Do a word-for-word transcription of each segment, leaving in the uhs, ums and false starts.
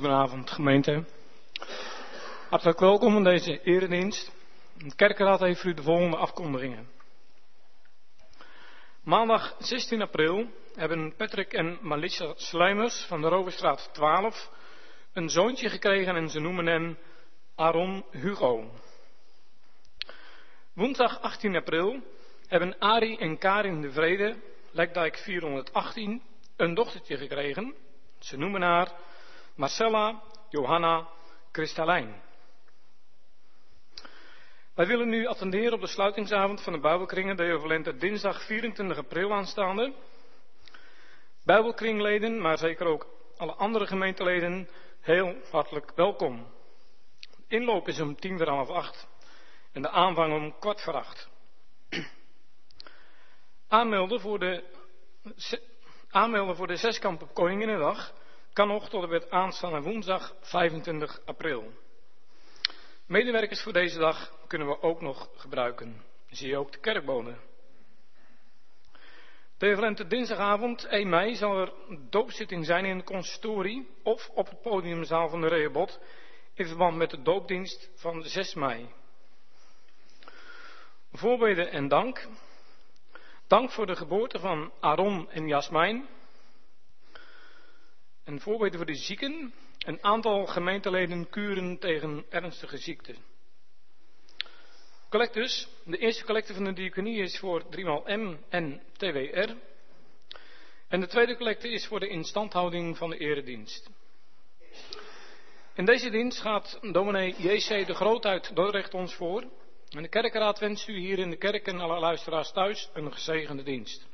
Goedenavond gemeente. Hartelijk welkom in deze eredienst. De kerkenraad heeft voor u de volgende afkondigingen. Maandag zestien april hebben Patrick en Melissa Sluimers van de Roverstraat twaalf een zoontje gekregen en ze noemen hem Aaron Hugo. Woensdag achttien april hebben Arie en Karin de Vrede, Lekdijk vierhonderdachttien, een dochtertje gekregen. Ze noemen haar Marcella Johanna Kristallijn. Wij willen nu attenderen op de sluitingsavond van de Bijbelkringen, de overlente dinsdag vierentwintig april aanstaande. Bijbelkringleden, maar zeker ook alle andere gemeenteleden, heel hartelijk welkom. De inloop is om tien voor half acht en de aanvang om kwart voor acht. Aanmelden voor de, aanmelden voor de zeskamp op Koninginnedag kan nog tot en met aanstaande woensdag vijfentwintig april. Medewerkers voor deze dag kunnen we ook nog gebruiken. Zie je ook de kerkbonen. De overlente dinsdagavond één mei zal er doopzitting zijn in de consistorie of op het podiumzaal van de Rehoboth in verband met de doopdienst van zes mei. Voorbeden en dank. Dank voor de geboorte van Aaron en Jasmijn. En voorbeden voor de zieken. Een aantal gemeenteleden kuren tegen ernstige ziekte. Collectus. De eerste collecte van de diaconie is voor driemaal M en T W R. En de tweede collecte is voor de instandhouding van de eredienst. In deze dienst gaat dominee J C de Groot uit Dordrecht ons voor. En de kerkenraad wenst u hier in de kerk en alle luisteraars thuis een gezegende dienst.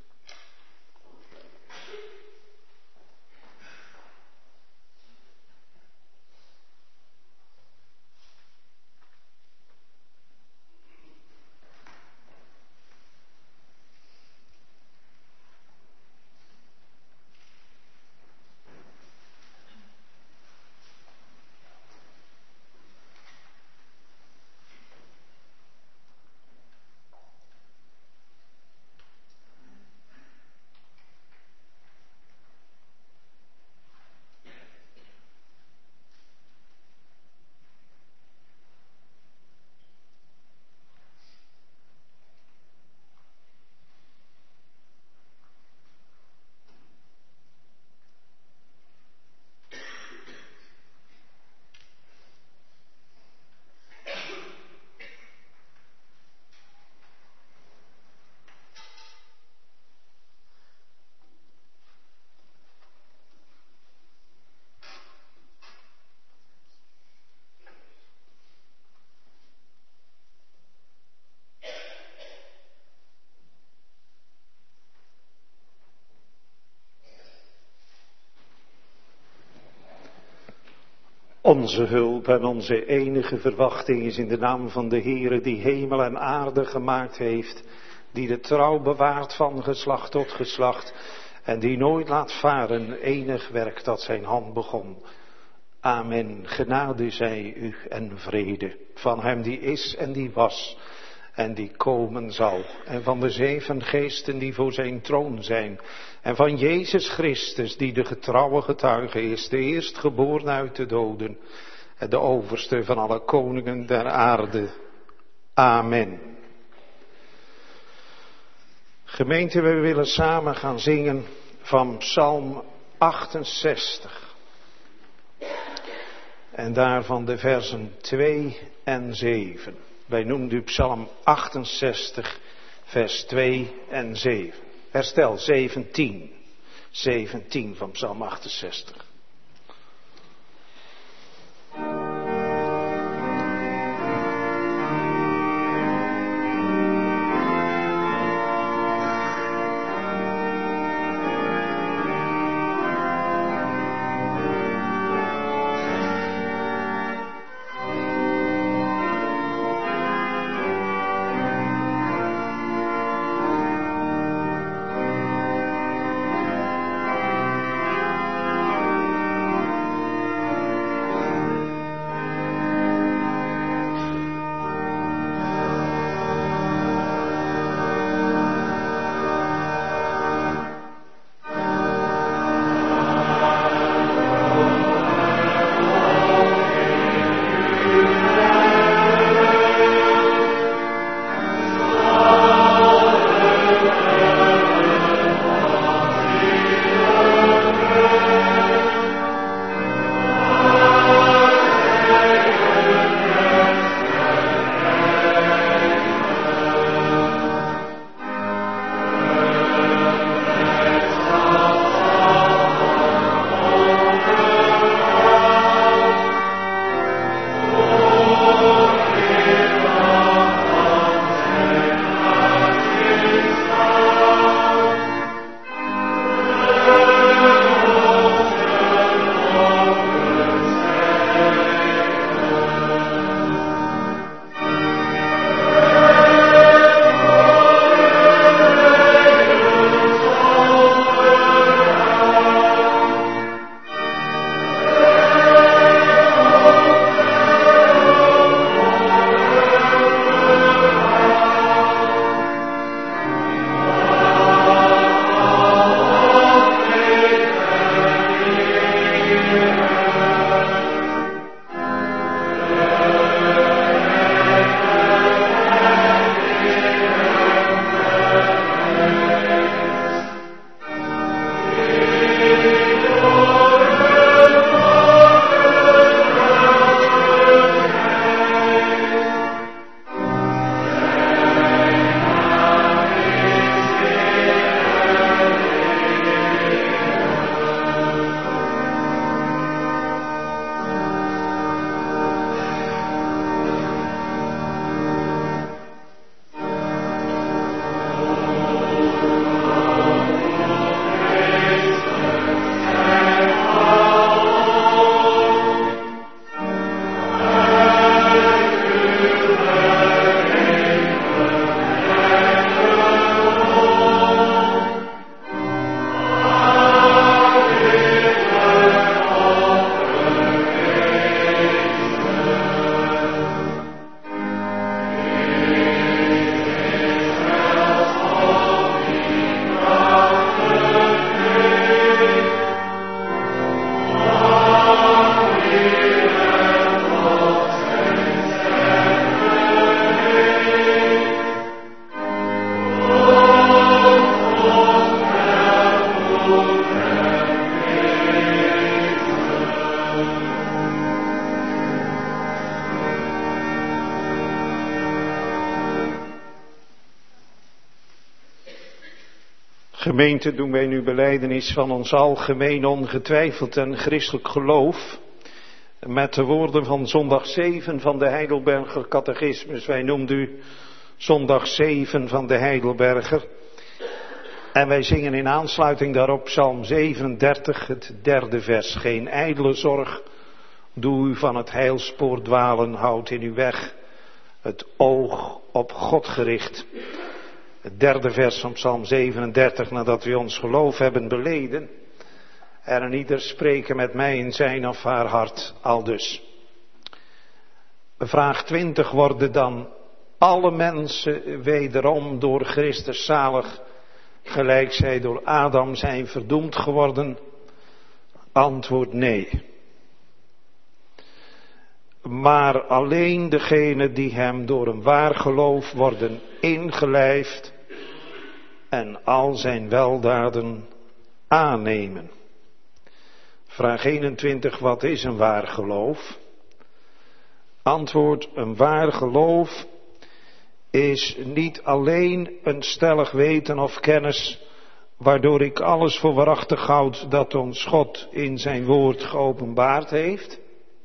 Onze hulp en onze enige verwachting is in de naam van de Heere die hemel en aarde gemaakt heeft, die de trouw bewaart van geslacht tot geslacht en die nooit laat varen enig werk dat zijn hand begon. Amen. Genade zij u en vrede van hem die is en die was en die komen zal en van de zeven geesten die voor zijn troon zijn en van Jezus Christus die de getrouwe getuige is, de eerstgeboren uit de doden en de overste van alle koningen der aarde. Amen. Gemeente, we willen samen gaan zingen van Psalm achtenzestig. En daarvan de versen twee en zeven. Wij noemen u Psalm achtenzestig, vers twee en zeven. Herstel zeventien. zeventien van Psalm achtenzestig. Amen. Gemeente, doen wij nu belijdenis van ons algemeen ongetwijfeld en christelijk geloof. Met de woorden van zondag zeven van de Heidelberger Catechismus. Wij noemden u zondag zeven van de Heidelberger. En wij zingen in aansluiting daarop Psalm zevenendertig, het derde vers. Geen ijdele zorg, doe u van het heilspoor dwalen, houd in uw weg het oog op God gericht. Het derde vers van Psalm zevenendertig, nadat we ons geloof hebben beleden. En ieder spreken met mij in zijn of haar hart, aldus. Vraag twintig, worden dan alle mensen wederom door Christus zalig, gelijk zij door Adam zijn verdoemd geworden? Antwoord nee. Maar alleen degenen die hem door een waar geloof worden ingelijfd en al zijn weldaden aannemen. Vraag eenentwintig, wat is een waar geloof? Antwoord, een waar geloof is niet alleen een stellig weten of kennis, waardoor ik alles voor waarachtig houd dat ons God in zijn woord geopenbaard heeft,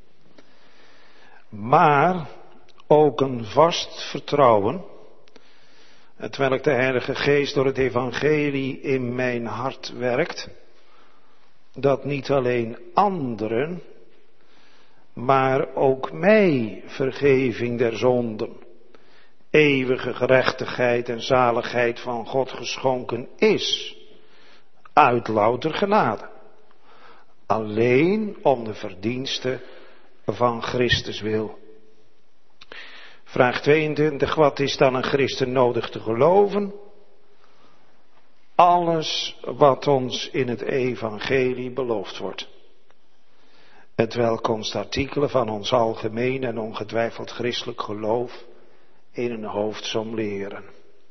maar ook een vast vertrouwen, terwijl de Heilige Geest door het evangelie in mijn hart werkt, dat niet alleen anderen, maar ook mij vergeving der zonden, eeuwige gerechtigheid en zaligheid van God geschonken is, uit louter genade, alleen om de verdienste van Christus wil. Vraag tweeëntwintig, wat is dan een christen nodig te geloven? Alles wat ons in het evangelie beloofd wordt. Hetwelk ons de artikelen van ons algemeen en ongetwijfeld christelijk geloof in een hoofdsom leren.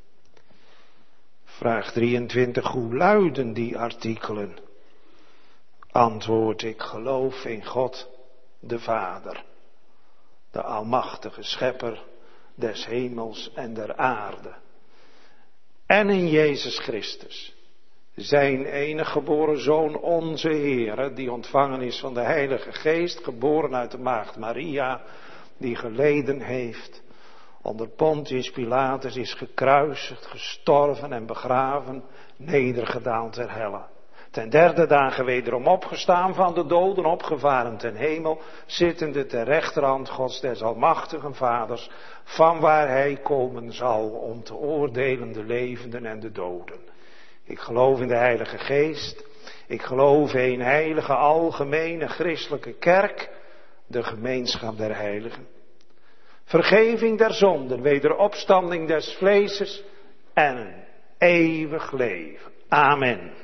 Vraag drieëntwintig, hoe luiden die artikelen? Antwoord, ik geloof in God de Vader, de almachtige schepper des hemels en der aarde. En in Jezus Christus, zijn enige geboren Zoon, onze Heere, die ontvangen is van de Heilige Geest, geboren uit de maagd Maria, die geleden heeft, onder Pontius Pilatus is gekruisigd, gestorven en begraven, nedergedaald ter helle. Ten derde dagen wederom opgestaan van de doden, opgevaren ten hemel, zittende ter rechterhand Gods des almachtigen Vaders, van waar hij komen zal om te oordelen de levenden en de doden. Ik geloof in de Heilige Geest, ik geloof in een heilige, algemene, christelijke kerk, de gemeenschap der heiligen. Vergeving der zonden, wederopstanding des vleeses en een eeuwig leven. Amen.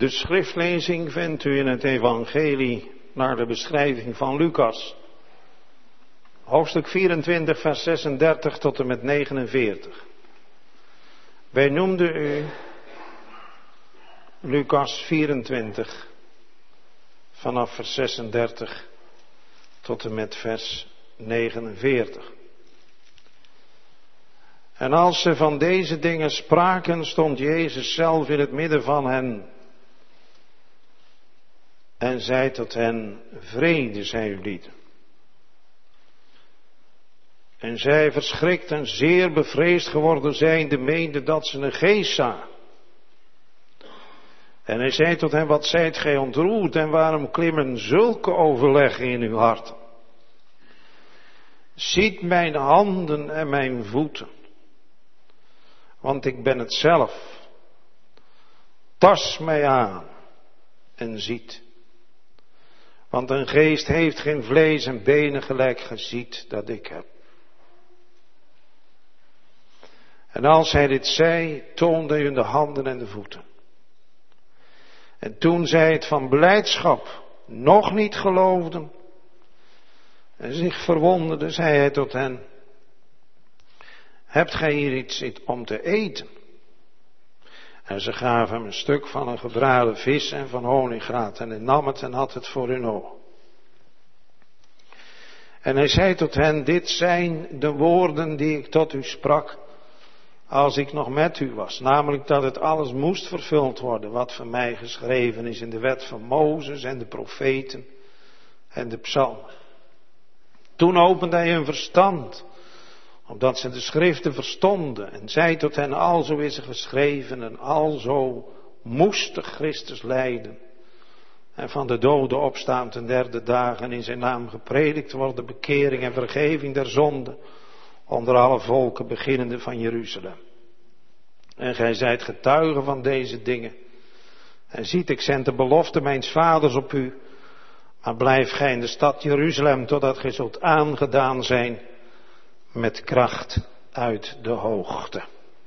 De schriftlezing vindt u in het evangelie naar de beschrijving van Lucas. Hoofdstuk vierentwintig, vers zesendertig tot en met negenenveertig. Wij noemden u Lucas vierentwintig, vanaf vers zesendertig tot en met vers negenenveertig. En als ze van deze dingen spraken, stond Jezus zelf in het midden van hen en zei tot hen: vrede zij u lieden. En zij, verschrikt en zeer bevreesd geworden zijnde, meenden dat ze een geest zagen. En hij zei tot hen: wat zijt gij ontroerd en waarom klimmen zulke overleggen in uw hart? Ziet mijn handen en mijn voeten, want ik ben het zelf. Tast mij aan en ziet. Want een geest heeft geen vlees en benen gelijk ge ziet dat ik heb. En als hij dit zei, toonde hij hun de handen en de voeten. En toen zij het van blijdschap nog niet geloofden en zich verwonderden, zei hij tot hen: hebt gij hier iets om te eten? En ze gaven hem een stuk van een gebraden vis en van honingraat, en hij nam het en had het voor hun ogen. En hij zei tot hen: dit zijn de woorden die ik tot u sprak als ik nog met u was, namelijk dat het alles moest vervuld worden wat van mij geschreven is in de wet van Mozes en de profeten en de psalmen. Toen opende hij hun verstand, opdat ze de schriften verstonden, en zei tot hen: alzo is er geschreven en alzo moest de Christus lijden en van de doden opstaan ten derde dagen en in zijn naam gepredikt worden bekering en vergeving der zonden onder alle volken, beginnende van Jeruzalem. En gij zijt getuigen van deze dingen. En ziet, ik zend de belofte mijns vaders op u, maar blijf gij in de stad Jeruzalem, totdat gij zult aangedaan zijn met kracht uit de hoogte.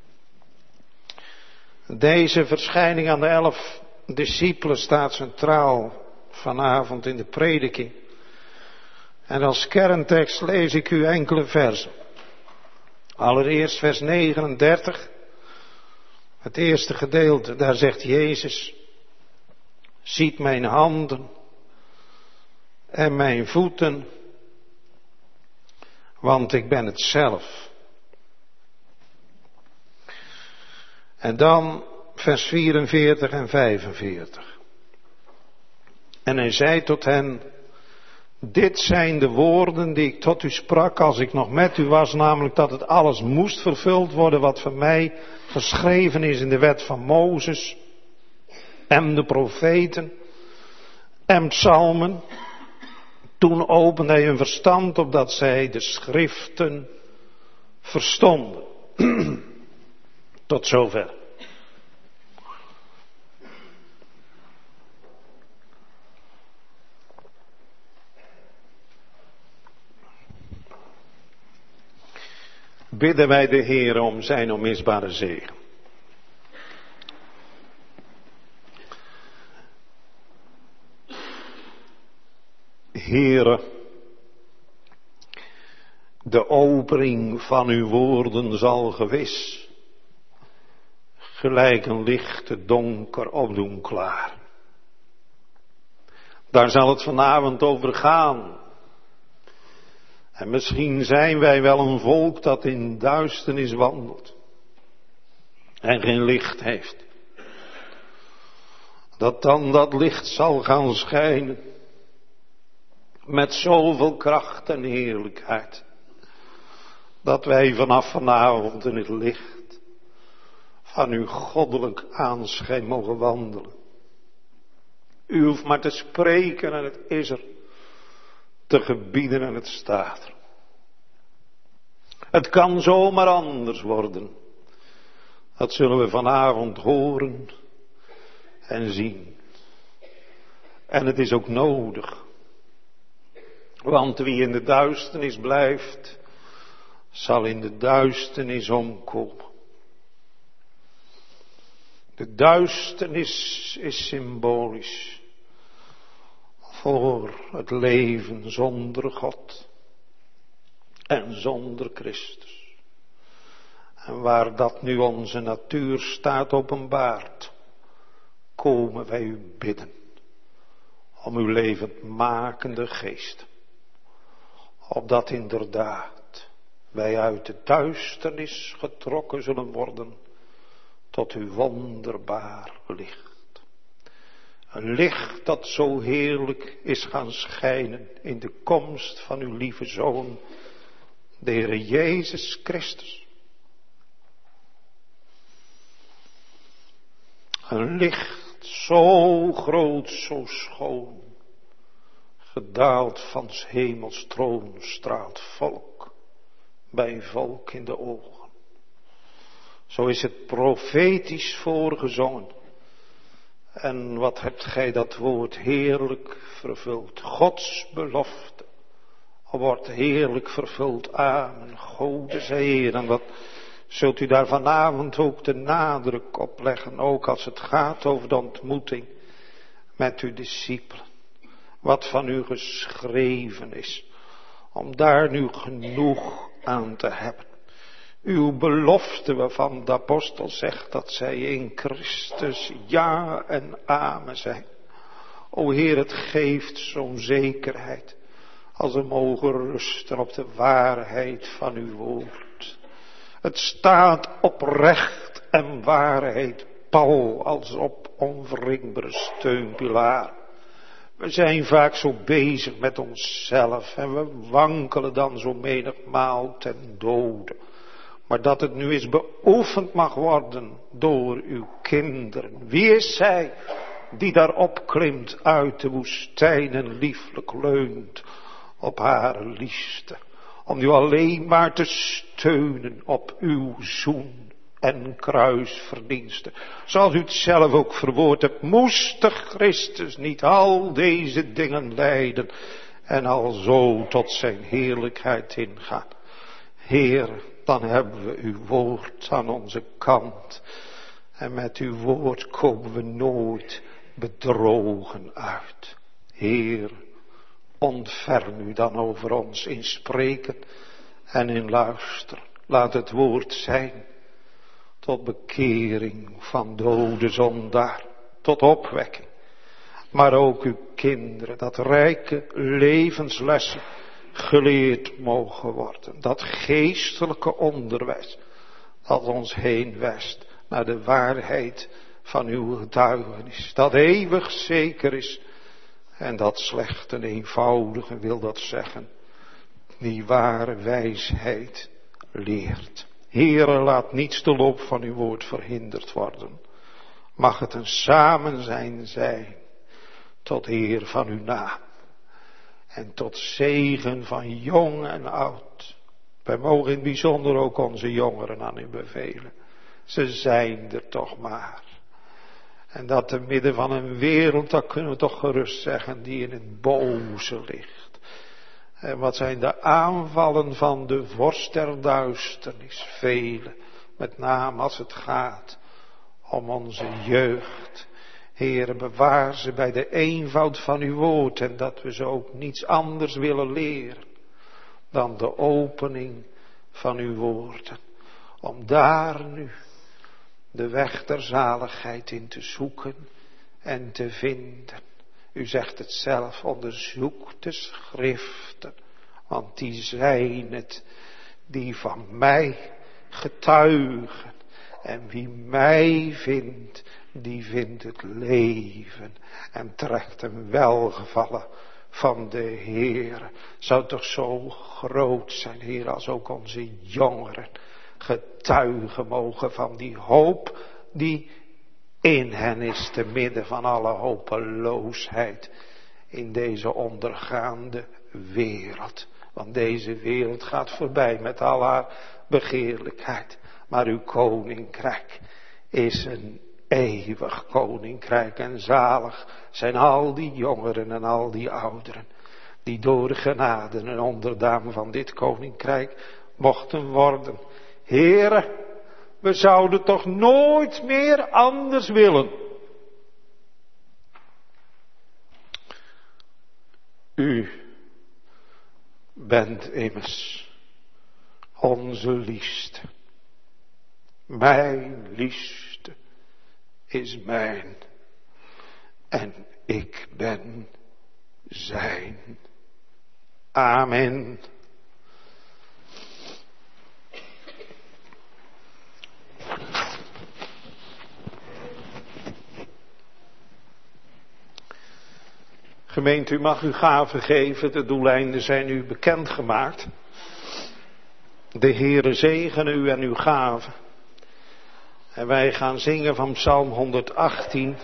Deze verschijning aan de elf discipelen staat centraal vanavond in de prediking. En als kerntekst lees ik u enkele versen. Allereerst vers negenendertig. Het eerste gedeelte, daar zegt Jezus: ziet mijn handen en mijn voeten, want ik ben het zelf. En dan vers vierenveertig en vijfenveertig. En hij zei tot hen: dit zijn de woorden die ik tot u sprak als ik nog met u was, namelijk dat het alles moest vervuld worden wat van mij geschreven is in de wet van Mozes en de profeten en psalmen. Toen opende hij hun verstand, opdat zij de schriften verstonden. Tot zover. Bidden wij de Heer om zijn onmisbare zegen. Heere, de opening van uw woorden zal gewis gelijk een lichte donker opdoen klaar. Daar zal het vanavond over gaan. En misschien zijn wij wel een volk dat in duisternis wandelt en geen licht heeft. Dat dan dat licht zal gaan schijnen met zoveel kracht en heerlijkheid, dat wij vanaf vanavond in het licht van uw goddelijk aanschijn mogen wandelen. U hoeft maar te spreken en het is er, te gebieden en het staat er. Het kan zomaar anders worden. Dat zullen we vanavond horen en zien. En het is ook nodig. Want wie in de duisternis blijft, zal in de duisternis omkomen. De duisternis is symbolisch voor het leven zonder God en zonder Christus. En waar dat nu onze natuur staat openbaart, komen wij u bidden om uw levendmakende geest. Opdat inderdaad wij uit de duisternis getrokken zullen worden tot uw wonderbaar licht. Een licht dat zo heerlijk is gaan schijnen in de komst van uw lieve Zoon, de Heer Jezus Christus. Een licht zo groot, zo schoon, gedaald van 's hemels troon, straalt volk bij volk in de ogen. Zo is het profetisch voorgezongen. En wat hebt gij dat woord heerlijk vervuld. Gods belofte wordt heerlijk vervuld. Amen. Gode zij Heer. En wat zult u daar vanavond ook de nadruk op leggen. Ook als het gaat over de ontmoeting met uw discipelen. Wat van u geschreven is. Om daar nu genoeg aan te hebben. Uw belofte waarvan de apostel zegt dat zij in Christus ja en amen zijn. O Heer, het geeft zo'n zekerheid als we mogen rusten op de waarheid van uw woord. Het staat op recht en waarheid pal als op onwringbare steunpilaar. We zijn vaak zo bezig met onszelf en we wankelen dan zo menigmaal ten dode. Maar dat het nu eens beoefend mag worden door uw kinderen. Wie is zij die daarop klimt uit de woestijn en lieflijk leunt op haar liefste. Om u alleen maar te steunen op uw zoen en kruisverdiensten. Zoals u het zelf ook verwoord hebt, moest de Christus niet al deze dingen lijden en al zo tot zijn heerlijkheid ingaan. Heer, dan hebben we uw woord aan onze kant. En met uw woord komen we nooit bedrogen uit. Heer, ontferm u dan over ons in spreken en in luisteren. Laat het woord zijn tot bekering van dode zondaar, tot opwekking. Maar ook uw kinderen, dat rijke levenslessen geleerd mogen worden. Dat geestelijke onderwijs dat ons heen wijst naar de waarheid van uw getuigenis. Dat eeuwig zeker is en dat slecht en eenvoudige wil dat zeggen. Die ware wijsheid leert. Heere, laat niets de loop van uw woord verhinderd worden. Mag het een samenzijn zijn tot eer van uw naam. En tot zegen van jong en oud. Wij mogen in het bijzonder ook onze jongeren aan u bevelen. Ze zijn er toch maar. En dat te midden van een wereld, dat kunnen we toch gerust zeggen, die in het boze ligt. En wat zijn de aanvallen van de vorst der duisternis? Vele, met name als het gaat om onze jeugd. Heere, bewaar ze bij de eenvoud van uw woord en dat we ze ook niets anders willen leren dan de opening van uw woorden. Om daar nu de weg der zaligheid in te zoeken en te vinden. U zegt het zelf, onderzoek de schriften, want die zijn het die van mij getuigen. En wie mij vindt, die vindt het leven en trekt een welgevallen van de Heer. Zou toch zo groot zijn, Heer, als ook onze jongeren getuigen mogen van die hoop die in hen is, te midden van alle hopeloosheid in deze ondergaande wereld. Want deze wereld gaat voorbij met al haar begeerlijkheid. Maar uw koninkrijk is een eeuwig koninkrijk en zalig zijn al die jongeren en al die ouderen die door de genade en onderdaan van dit koninkrijk mochten worden. Heere, We zouden toch nooit meer anders willen. U bent immers onze liefste. Mijn liefste is mijn. En ik ben zijn. Amen. Gemeente, u mag uw gaven geven, de doeleinden zijn u bekendgemaakt. De Heere zegene u en uw gaven. En wij gaan zingen van Psalm honderdachttien.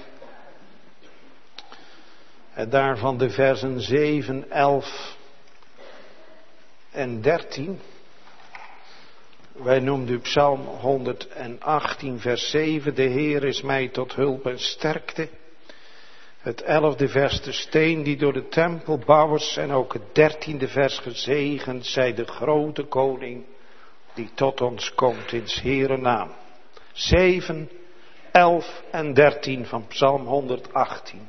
En daarvan de versen zeven, elf en dertien. Wij noemden u Psalm honderdachttien vers zeven. De Heer is mij tot hulp en sterkte. Het elfde vers, de steen die door de tempelbouwers, en ook het dertiende vers, gezegend zij de grote koning die tot ons komt in 's Heeren naam. zeven, elf en dertien van Psalm honderdachttien.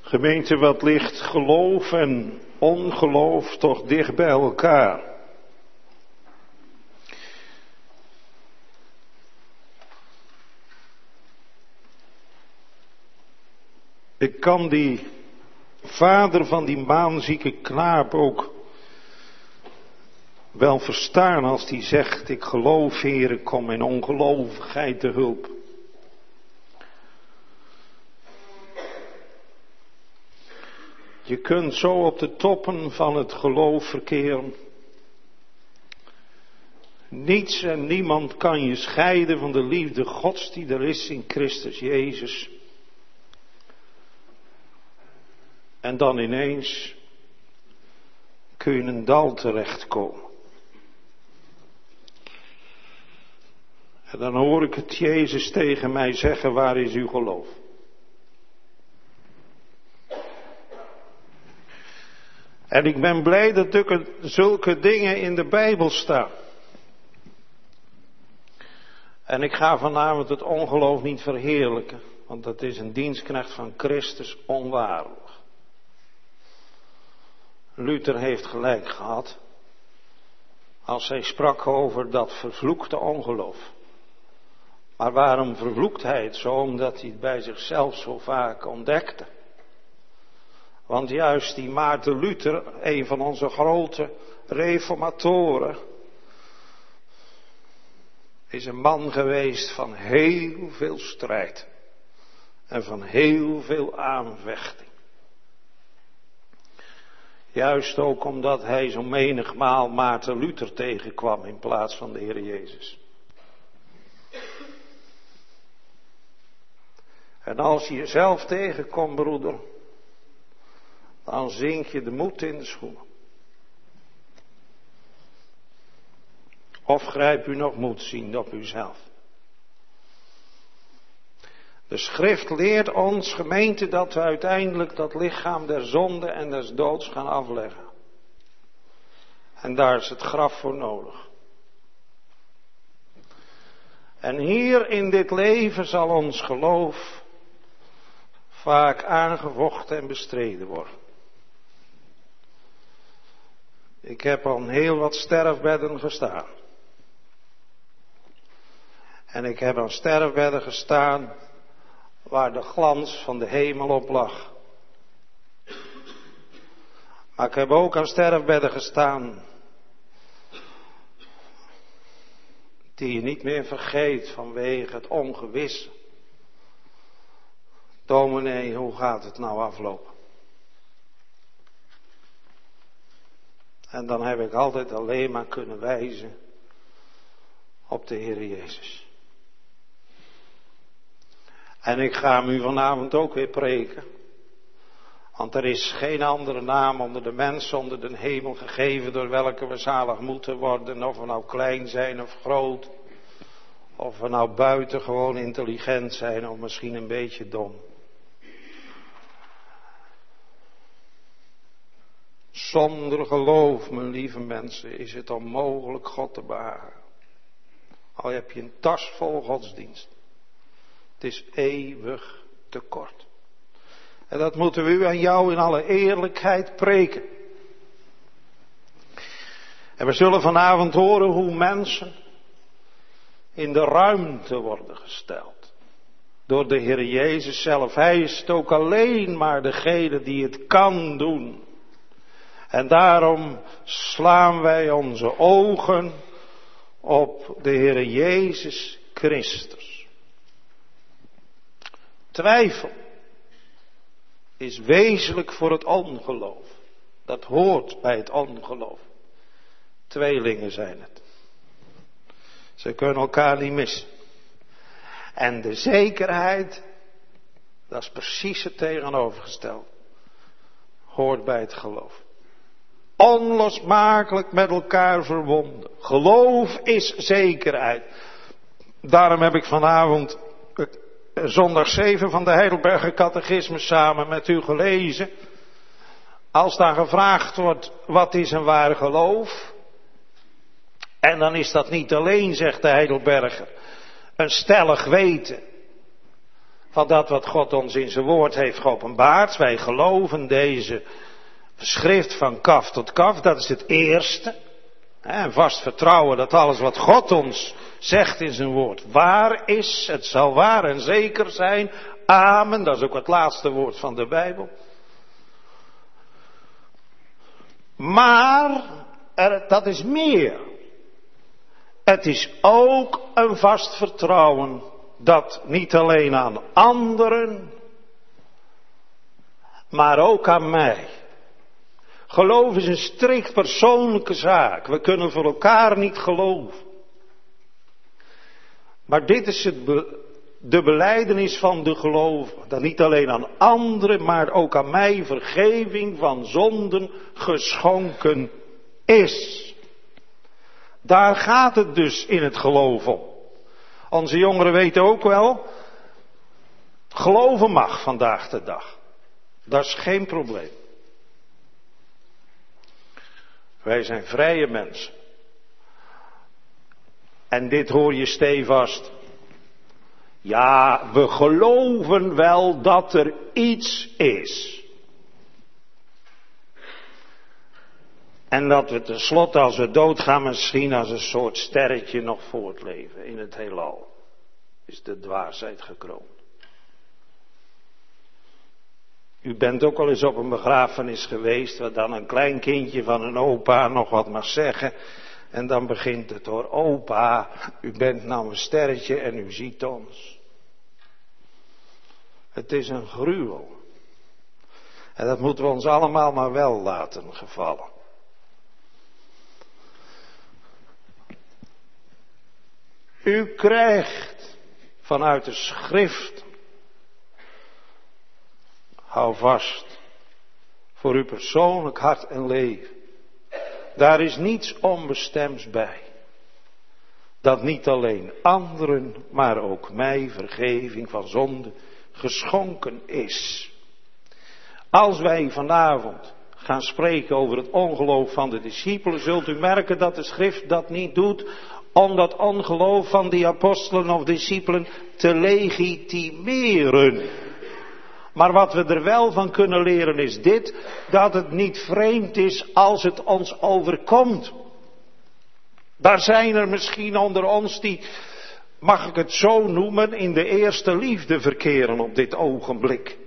Gemeente, wat ligt geloof en ongeloof toch dicht bij elkaar? Ik kan die vader van die maanzieke knaap ook wel verstaan als die zegt: ik geloof, Heere, kom mijn ongelovigheid te hulp. Je kunt zo op de toppen van het geloof verkeren. Niets en niemand kan je scheiden van de liefde Gods die er is in Christus Jezus. En dan ineens kun je in een dal terechtkomen. En dan hoor ik het Jezus tegen mij zeggen: waar is uw geloof? En ik ben blij dat er zulke dingen in de Bijbel staan. En ik ga vanavond het ongeloof niet verheerlijken, want dat is een dienstknecht van Christus onwaardig. Luther heeft gelijk gehad als hij sprak over dat vervloekte ongeloof. Maar waarom vervloekt hij het zo? Omdat hij het bij zichzelf zo vaak ontdekte. Want juist die Maarten Luther, een van onze grote reformatoren, is een man geweest van heel veel strijd en van heel veel aanvechting. Juist ook omdat hij zo menigmaal Maarten Luther tegenkwam in plaats van de Heer Jezus. En als je jezelf tegenkomt, broeder, dan zink je de moed in de schoenen. Of grijp u nog moed ziend op uzelf. De schrift leert ons, gemeente, dat we uiteindelijk dat lichaam der zonde en des doods gaan afleggen. En daar is het graf voor nodig. En hier in dit leven zal ons geloof vaak aangevochten en bestreden worden. Ik heb al heel wat sterfbedden gestaan. En ik heb aan sterfbedden gestaan waar de glans van de hemel op lag. Maar ik heb ook aan sterfbedden gestaan die je niet meer vergeet vanwege het ongewisse. Dominee, hoe gaat het nou aflopen? En dan heb ik altijd alleen maar kunnen wijzen op de Heer Jezus. En ik ga hem u vanavond ook weer preken. Want er is geen andere naam onder de mensen, onder de hemel gegeven door welke we zalig moeten worden. Of we nou klein zijn of groot. Of we nou buitengewoon intelligent zijn of misschien een beetje dom. Zonder geloof, mijn lieve mensen, is het onmogelijk God te behagen. Al heb je een tas vol godsdienst. Het is eeuwig te kort. En dat moeten we u aan jou in alle eerlijkheid preken. En we zullen vanavond horen hoe mensen in de ruimte worden gesteld. Door de Heer Jezus zelf. Hij is het ook alleen maar degene die het kan doen. En daarom slaan wij onze ogen op de Heer Jezus Christus. Twijfel is wezenlijk voor het ongeloof. Dat hoort bij het ongeloof. Tweelingen zijn het. Ze kunnen elkaar niet missen. En de zekerheid, dat is precies het tegenovergestelde. Hoort bij het geloof. Onlosmakelijk met elkaar verbonden. Geloof is zekerheid. Daarom heb ik vanavond zondag zeven van de Heidelberger Catechismus samen met u gelezen. Als daar gevraagd wordt, wat is een waar geloof? En dan is dat niet alleen, zegt de Heidelberger, een stellig weten van dat wat God ons in zijn woord heeft geopenbaard. Wij geloven deze schrift van kaf tot kaf, dat is het eerste. En vast vertrouwen dat alles wat God ons zegt in zijn woord waar is. Het zal waar en zeker zijn. Amen, dat is ook het laatste woord van de Bijbel. Maar er, dat is meer. Het is ook een vast vertrouwen dat niet alleen aan anderen, maar ook aan mij. Geloof is een strikt persoonlijke zaak. We kunnen voor elkaar niet geloven. Maar dit is het be, de belijdenis van de gelovigen. Dat niet alleen aan anderen, maar ook aan mij vergeving van zonden geschonken is. Daar gaat het dus in het geloof om. Onze jongeren weten ook wel, geloven mag vandaag de dag. Dat is geen probleem. Wij zijn vrije mensen. En dit hoor je stevast. Ja, we geloven wel dat er iets is. En dat we tenslotte als we doodgaan misschien als een soort sterretje nog voortleven in het heelal. Is de dwaasheid gekroond. U bent ook al eens op een begrafenis geweest waar dan een klein kindje van een opa nog wat mag zeggen. En dan begint het hoor, opa, u bent nou een sterretje en u ziet ons. Het is een gruwel. En dat moeten we ons allemaal maar wel laten gevallen. U krijgt vanuit de schrift, hou vast, voor uw persoonlijk hart en leven. Daar is niets onbestemds bij. Dat niet alleen anderen, maar ook mij vergeving van zonde geschonken is. Als wij vanavond gaan spreken over het ongeloof van de discipelen, zult u merken dat de schrift dat niet doet om dat ongeloof van die apostelen of discipelen te legitimeren. Maar wat we er wel van kunnen leren is dit, dat het niet vreemd is als het ons overkomt. Daar zijn er misschien onder ons die, mag ik het zo noemen, in de eerste liefde verkeren op dit ogenblik.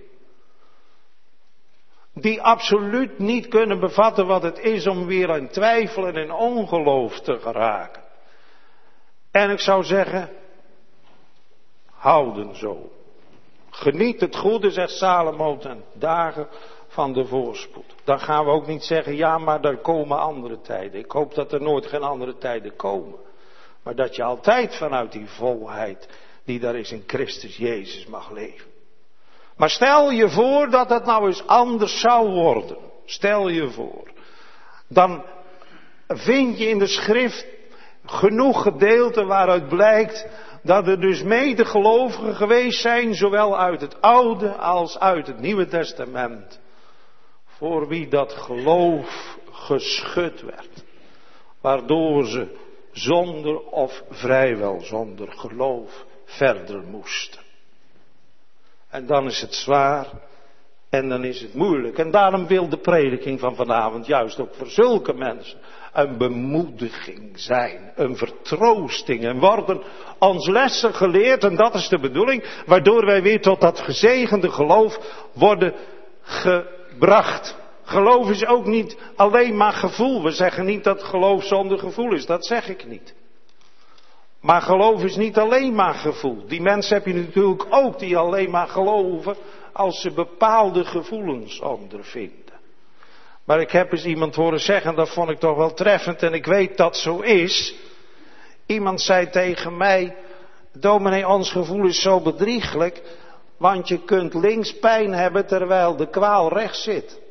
Die absoluut niet kunnen bevatten wat het is om weer in twijfel en in ongeloof te geraken. En ik zou zeggen, houden zo. Geniet het goede, zegt Salomo, ten dagen van de voorspoed. Dan gaan we ook niet zeggen, ja, maar er komen andere tijden. Ik hoop dat er nooit geen andere tijden komen. Maar dat je altijd vanuit die volheid die daar is in Christus Jezus mag leven. Maar stel je voor dat het nou eens anders zou worden. Stel je voor. Dan vind je in de schrift genoeg gedeelten waaruit blijkt dat er dus medegelovigen geweest zijn, zowel uit het Oude als uit het Nieuwe Testament, voor wie dat geloof geschud werd, waardoor ze zonder of vrijwel zonder geloof verder moesten. En dan is het zwaar en dan is het moeilijk. En daarom wil de prediking van vanavond juist ook voor zulke mensen een bemoediging zijn, een vertroosting. En worden ons lessen geleerd, en dat is de bedoeling, waardoor wij weer tot dat gezegende geloof worden gebracht. Geloof is ook niet alleen maar gevoel. We zeggen niet dat geloof zonder gevoel is, dat zeg ik niet. Maar geloof is niet alleen maar gevoel. Die mensen heb je natuurlijk ook die alleen maar geloven als ze bepaalde gevoelens ondervinden. Maar ik heb eens iemand horen zeggen, dat vond ik toch wel treffend en ik weet dat zo is. Iemand zei tegen mij, dominee, ons gevoel is zo bedrieglijk, want je kunt links pijn hebben terwijl de kwaal rechts zit.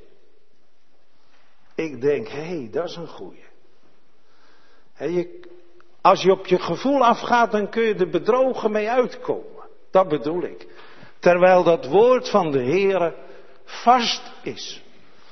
Ik denk, hé, hey, dat is een goeie. Hey, je, als je op je gevoel afgaat, dan kun je er bedrogen mee uitkomen. Dat bedoel ik. Terwijl dat woord van de Heere vast is.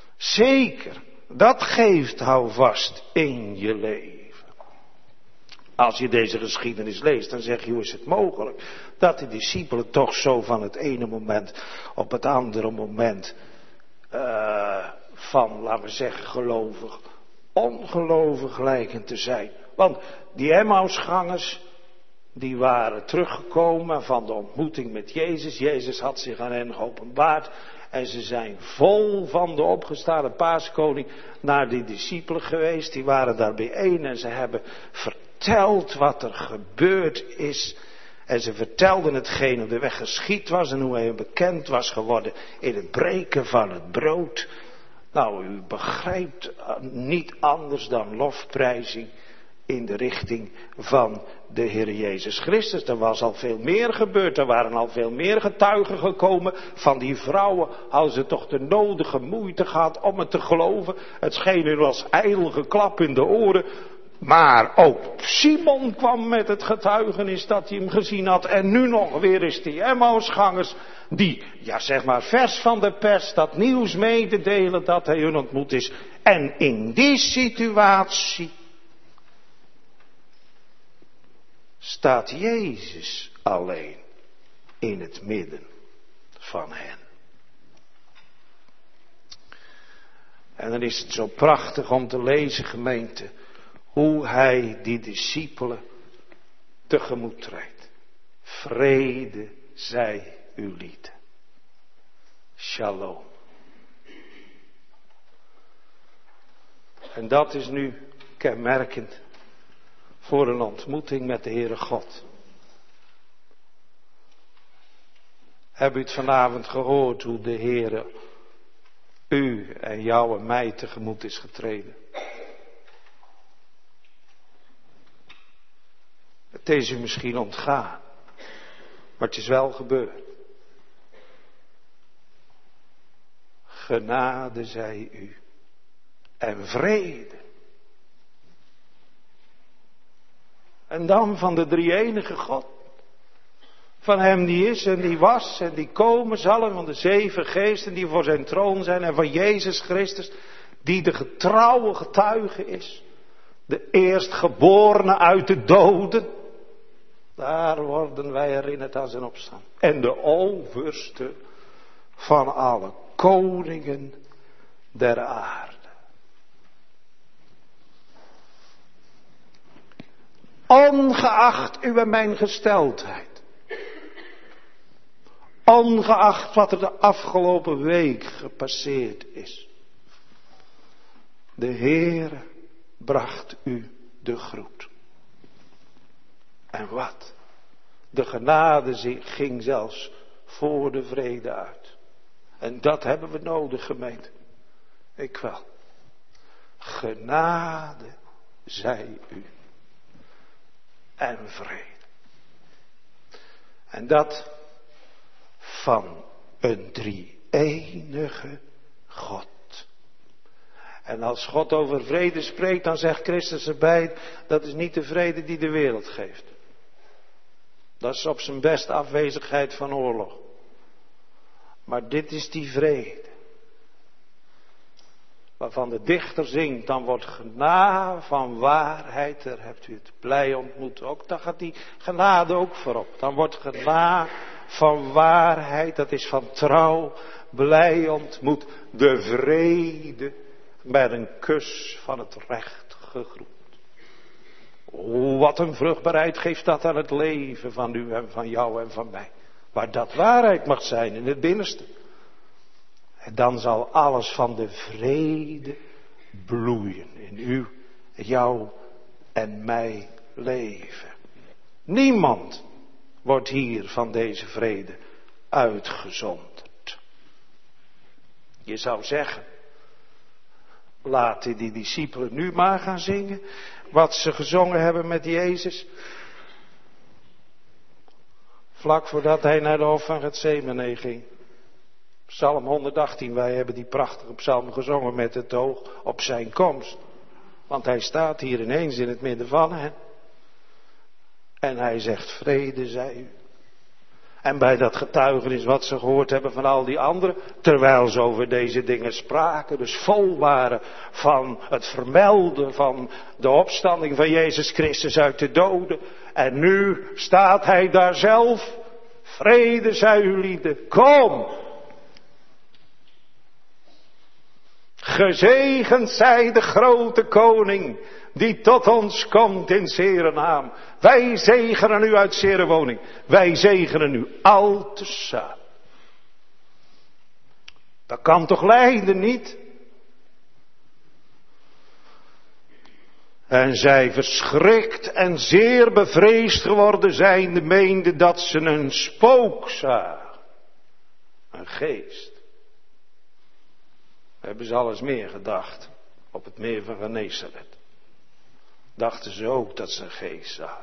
Zeker, dat geeft houvast in je leven. Als je deze geschiedenis leest, dan zeg je, hoe is het mogelijk dat de discipelen toch zo van het ene moment op het andere moment uh, van, laten we zeggen, gelovig, ongelovig lijken te zijn. Want die Emmausgangers, die waren teruggekomen van de ontmoeting met Jezus. Jezus had zich aan hen geopenbaard. En ze zijn vol van de opgestane paaskoning naar die discipelen geweest. Die waren daar bijeen en ze hebben verteld wat er gebeurd is. En ze vertelden hetgeen op de weg geschied was en hoe hij bekend was geworden in het breken van het brood. Nou, u begrijpt niet anders dan lofprijzing in de richting van de Heer Jezus Christus. Er was al veel meer gebeurd, er waren al veel meer getuigen gekomen. Van die vrouwen hadden ze toch de nodige moeite gehad om het te geloven. Het scheen er als ijdel geklap in de oren. Maar ook Simon kwam met het getuigenis dat hij hem gezien had. En nu nog weer is die Emmausgangers die, ja zeg maar vers van de pers, dat nieuws mee te delen dat hij hun ontmoet is. En in die situatie staat Jezus alleen in het midden van hen. En dan is het zo prachtig om te lezen, gemeente, hoe hij die discipelen tegemoet treedt. Vrede zij u lieten. Shalom. En dat is nu kenmerkend voor een ontmoeting met de Heere God. Heb u het vanavond gehoord hoe de Heere u en jou en mij tegemoet is getreden? Het is u misschien ontgaan, maar het is wel gebeurd. Genade zij u en vrede. En dan van de drie-enige God. Van hem die is en die was en die komen zal. En van de zeven geesten die voor zijn troon zijn. En van Jezus Christus die de getrouwe getuige is. De eerstgeborene uit de doden. Daar worden wij herinnerd aan zijn opstaan. En de overste van alle koningen der aarde. Ongeacht uw en mijn gesteldheid. Ongeacht wat er de afgelopen week gepasseerd is. De Heere bracht u de groet. En wat? De genade ging zelfs voor de vrede uit. En dat hebben we nodig, gemeente. Ik wel. Genade zij u. En vrede. En dat van een drie-enige God. En als God over vrede spreekt, dan zegt Christus erbij, dat is niet de vrede die de wereld geeft. Dat is op zijn best afwezigheid van oorlog. Maar dit is die vrede. Waarvan de dichter zingt, dan wordt genade van waarheid, daar hebt u het blij ontmoet ook. Dan gaat die genade ook voorop. Dan wordt genade van waarheid, dat is van trouw, blij ontmoet. De vrede met een kus van het recht gegroet. O, wat een vruchtbaarheid geeft dat aan het leven van u en van jou en van mij. Waar dat waarheid mag zijn in het binnenste. En dan zal alles van de vrede bloeien in u, jou en mij leven. Niemand wordt hier van deze vrede uitgezonderd. Je zou zeggen, laten die discipelen nu maar gaan zingen wat ze gezongen hebben met Jezus. Vlak voordat hij naar de hof van Getsemane ging. Psalm honderdachttien, wij hebben die prachtige psalm gezongen met het oog op zijn komst. Want hij staat hier ineens in het midden van hen. En hij zegt, vrede zij u. En bij dat getuigenis wat ze gehoord hebben van al die anderen, terwijl ze over deze dingen spraken, dus vol waren van het vermelden van de opstanding van Jezus Christus uit de doden. En nu staat hij daar zelf, vrede zij u lieden, kom. Gezegend zij de grote koning, die tot ons komt in zere naam. Wij zegenen u uit zere woning. Wij zegenen u al tezamen. Dat kan toch lijden niet? En zij verschrikt en zeer bevreesd geworden zijnde, meende dat ze een spook zagen. Een geest. Hebben ze alles meer gedacht op het meer van Genesaret. Dachten ze ook dat ze een geest zagen.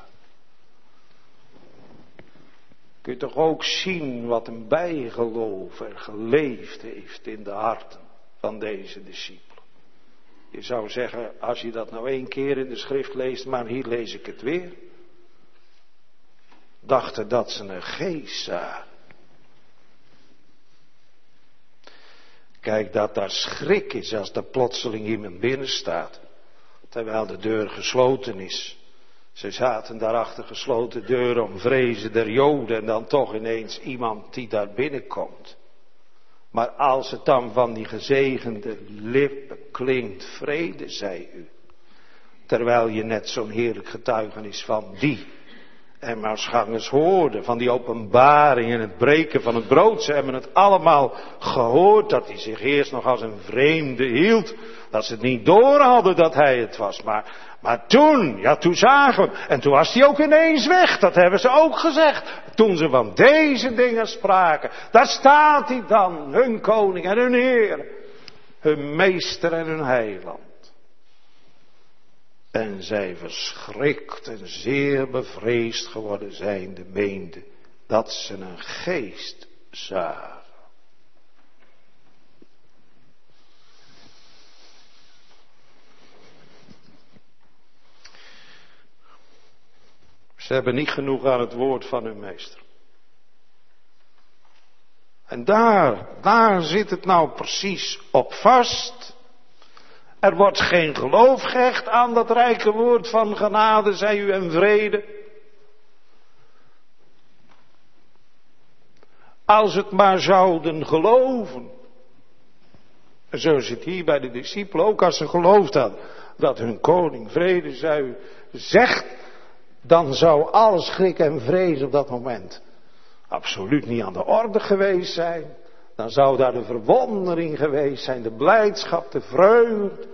Kun je toch ook zien wat een bijgeloof er geleefd heeft in de harten van deze discipelen. Je zou zeggen, als je dat nou één keer in de schrift leest, maar hier lees ik het weer. Dachten dat ze een geest zagen. Kijk, dat daar schrik is als er plotseling iemand binnen staat. Terwijl de deur gesloten is. Ze zaten daar achter gesloten deuren om vrezen der Joden. En dan toch ineens iemand die daar binnenkomt. Maar als het dan van die gezegende lippen klinkt, vrede zij u. Terwijl je net zo'n heerlijk getuigenis van die Emmausgangers hoorde. Van die openbaring en het breken van het brood. Ze hebben het allemaal gehoord. Dat hij zich eerst nog als een vreemde hield. Dat ze het niet door hadden dat hij het was. Maar, maar toen, ja toen zagen we. En toen was hij ook ineens weg. Dat hebben ze ook gezegd. Toen ze van deze dingen spraken. Daar staat hij dan. Hun koning en hun heer. Hun meester en hun heiland. En zij verschrikt en zeer bevreesd geworden zijnde, meende dat ze een geest zagen. Ze hebben niet genoeg aan het woord van hun meester. En daar, daar zit het nou precies op vast. Er wordt geen geloof gehecht aan dat rijke woord van genade, zij u en vrede. Als het maar zouden geloven. En zo zit hier bij de discipelen ook, als ze geloofd hadden dat hun koning vrede zij u zegt, dan zou alles schrik en vrees op dat moment absoluut niet aan de orde geweest zijn. Dan zou daar de verwondering geweest zijn, de blijdschap, de vreugde.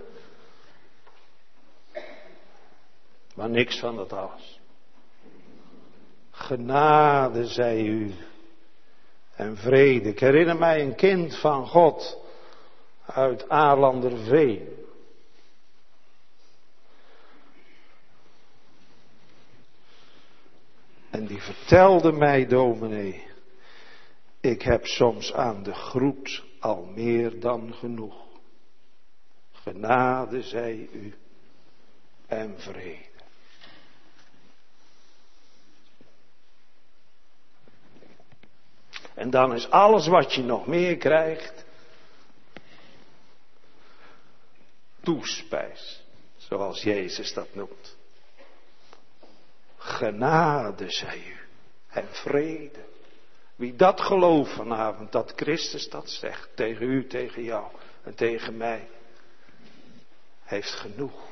Maar niks van dat alles. Genade zij u en vrede. Ik herinner mij een kind van God uit Aarlanderveen. En die vertelde mij, dominee, ik heb soms aan de groet al meer dan genoeg. Genade zij u en vrede. En dan is alles wat je nog meer krijgt toespijs, zoals Jezus dat noemt. Genade zij u en vrede. Wie dat gelooft vanavond, dat Christus dat zegt, tegen u, tegen jou en tegen mij, heeft genoeg.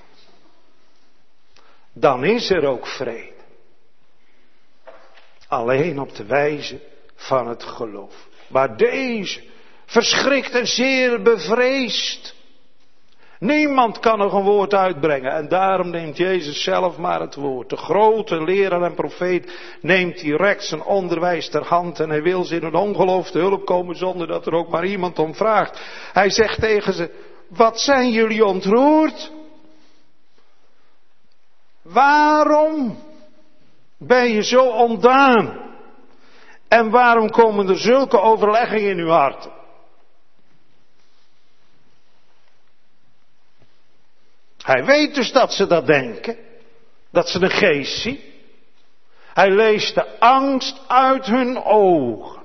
Dan is er ook vrede. Alleen op de wijze van het geloof. Maar deze verschrikt en zeer bevreesd. Niemand kan nog een woord uitbrengen. En daarom neemt Jezus zelf maar het woord. De grote leraar en profeet neemt direct zijn onderwijs ter hand. En hij wil ze in hun ongeloof te hulp komen zonder dat er ook maar iemand om vraagt. Hij zegt tegen ze, wat zijn jullie ontroerd? Waarom ben je zo ontdaan? En waarom komen er zulke overleggingen in uw harten? Hij weet dus dat ze dat denken. Dat ze een geest zien. Hij leest de angst uit hun ogen.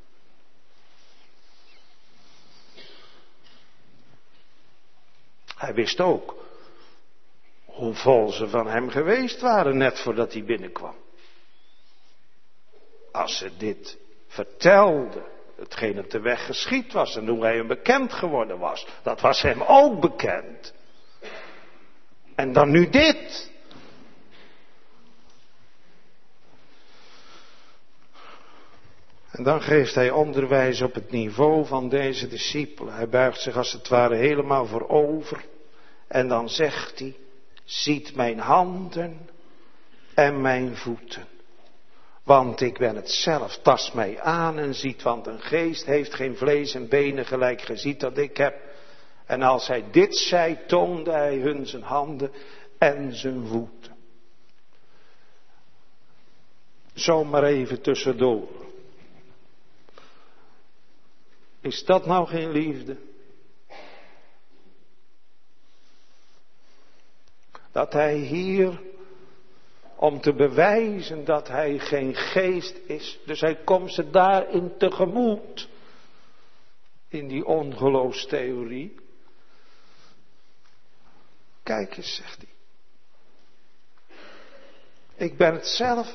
Hij wist ook hoe vol ze van hem geweest waren net voordat hij binnenkwam. Als ze dit vertelde, hetgeen op de weg geschied was en hoe hij hem bekend geworden was, dat was hem ook bekend. En dan nu dit. En dan geeft hij onderwijs op het niveau van deze discipelen. Hij buigt zich als het ware helemaal voorover. En dan zegt hij, ziet mijn handen en mijn voeten. Want ik ben het zelf, tast mij aan en ziet, want een geest heeft geen vlees en benen gelijk ge ziet dat ik heb. En als hij dit zei, toonde hij hun zijn handen en zijn voeten. Zomaar even tussendoor. Is dat nou geen liefde? Dat hij hier, om te bewijzen dat hij geen geest is, dus hij komt ze daarin tegemoet, in die ongeloofstheorie. Kijk eens, zegt hij. Ik ben het zelf.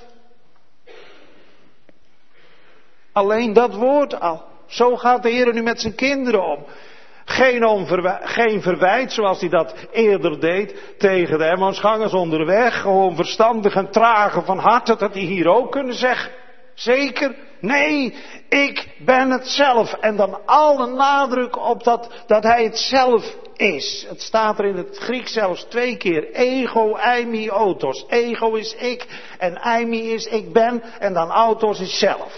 Alleen dat woord al. Zo gaat de Heer nu met zijn kinderen om. Geen, onverwij- geen verwijt zoals hij dat eerder deed tegen de Emmausgangers onderweg. Gewoon verstandig en trage van hart, dat had hij hier ook kunnen zeggen. Zeker? Nee, ik ben het zelf. En dan alle nadruk op dat, dat hij het zelf is. Het staat er in het Grieks zelfs twee keer. Ego, eimi, autos. Ego is ik en eimi is ik ben en dan autos is zelf.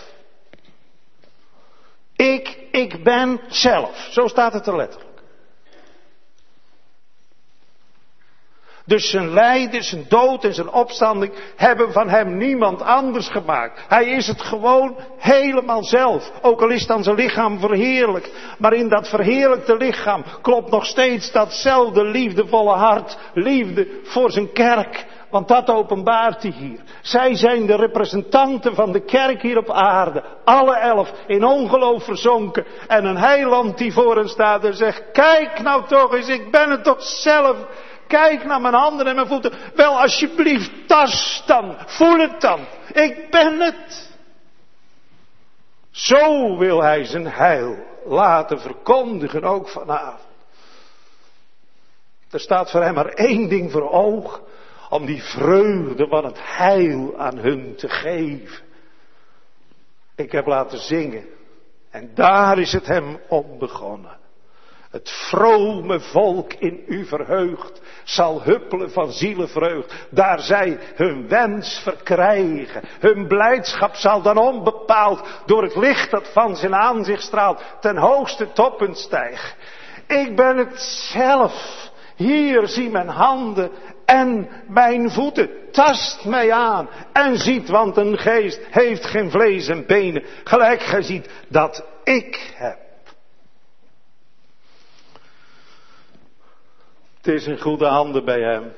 Ik, ik ben zelf. Zo staat het er letterlijk. Dus zijn lijden, zijn dood en zijn opstanding hebben van hem niemand anders gemaakt. Hij is het gewoon helemaal zelf. Ook al is dan zijn lichaam verheerlijkt. Maar in dat verheerlijkte lichaam klopt nog steeds datzelfde liefdevolle hart. Liefde voor zijn kerk. Want dat openbaart hij hier. Zij zijn de representanten van de kerk hier op aarde. Alle elf in ongeloof verzonken. En een heiland die voor hen staat en zegt, kijk nou toch eens, ik ben het toch zelf. Kijk naar mijn handen en mijn voeten. Wel alsjeblieft, tast dan, voel het dan. Ik ben het. Zo wil hij zijn heil laten verkondigen, ook vanavond. Er staat voor hem maar één ding voor ogen. Om die vreugde van het heil aan hun te geven. Ik heb laten zingen. En daar is het hem om begonnen. Het vrome volk in u verheugd zal huppelen van zielenvreugd. Daar zij hun wens verkrijgen. Hun blijdschap zal dan onbepaald door het licht dat van zijn aanzicht straalt ten hoogste toppen stijgen. Ik ben het zelf. Hier zie mijn handen en mijn voeten. Tast mij aan en ziet, want een geest heeft geen vlees en benen. Gelijk gij ziet dat ik heb. Het is in goede handen bij hem.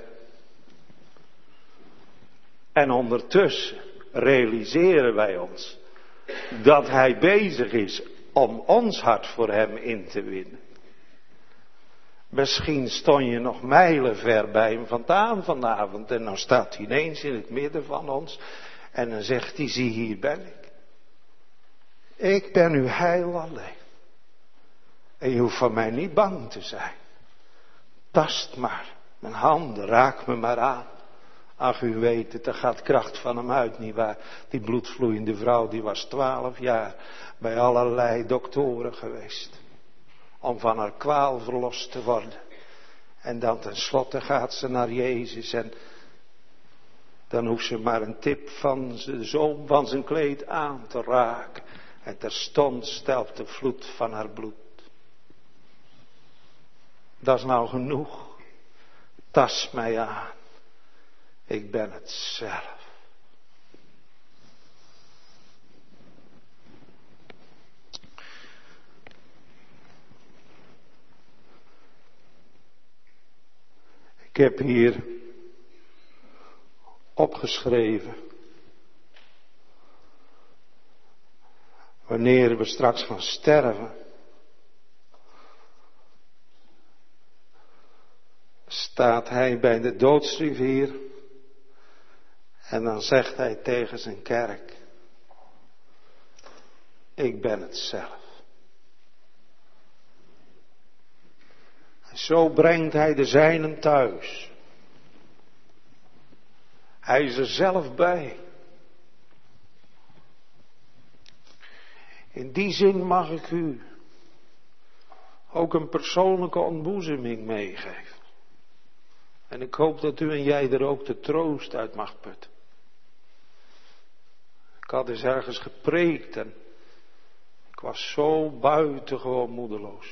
En ondertussen realiseren wij ons dat hij bezig is om ons hart voor hem in te winnen. Misschien stond je nog mijlenver bij hem vandaan vanavond en dan staat hij ineens in het midden van ons en dan zegt hij, zie hier ben ik. Ik ben uw heil alleen. En je hoeft van mij niet bang te zijn. Tast maar, mijn handen, raak me maar aan. Ach, u weet het, er gaat kracht van hem uit, nietwaar? Die bloedvloeiende vrouw, die was twaalf jaar bij allerlei doktoren geweest. Om van haar kwaal verlost te worden. En dan tenslotte gaat ze naar Jezus en dan hoeft ze maar een tip van de zoom van zijn kleed aan te raken. En terstond stelpt de vloed van haar bloed. Dat is nou genoeg. Tast mij aan. Ik ben het zelf. Ik heb hier opgeschreven wanneer we straks gaan sterven, staat hij bij de doodsrivier en dan zegt hij tegen zijn kerk: ik ben het zelf. En zo brengt hij de zijnen thuis. Hij is er zelf bij. In die zin mag ik u ook een persoonlijke ontboezeming meegeven. En ik hoop dat u en jij er ook de troost uit mag putten. Ik had eens ergens gepreekt en ik was zo buitengewoon moedeloos.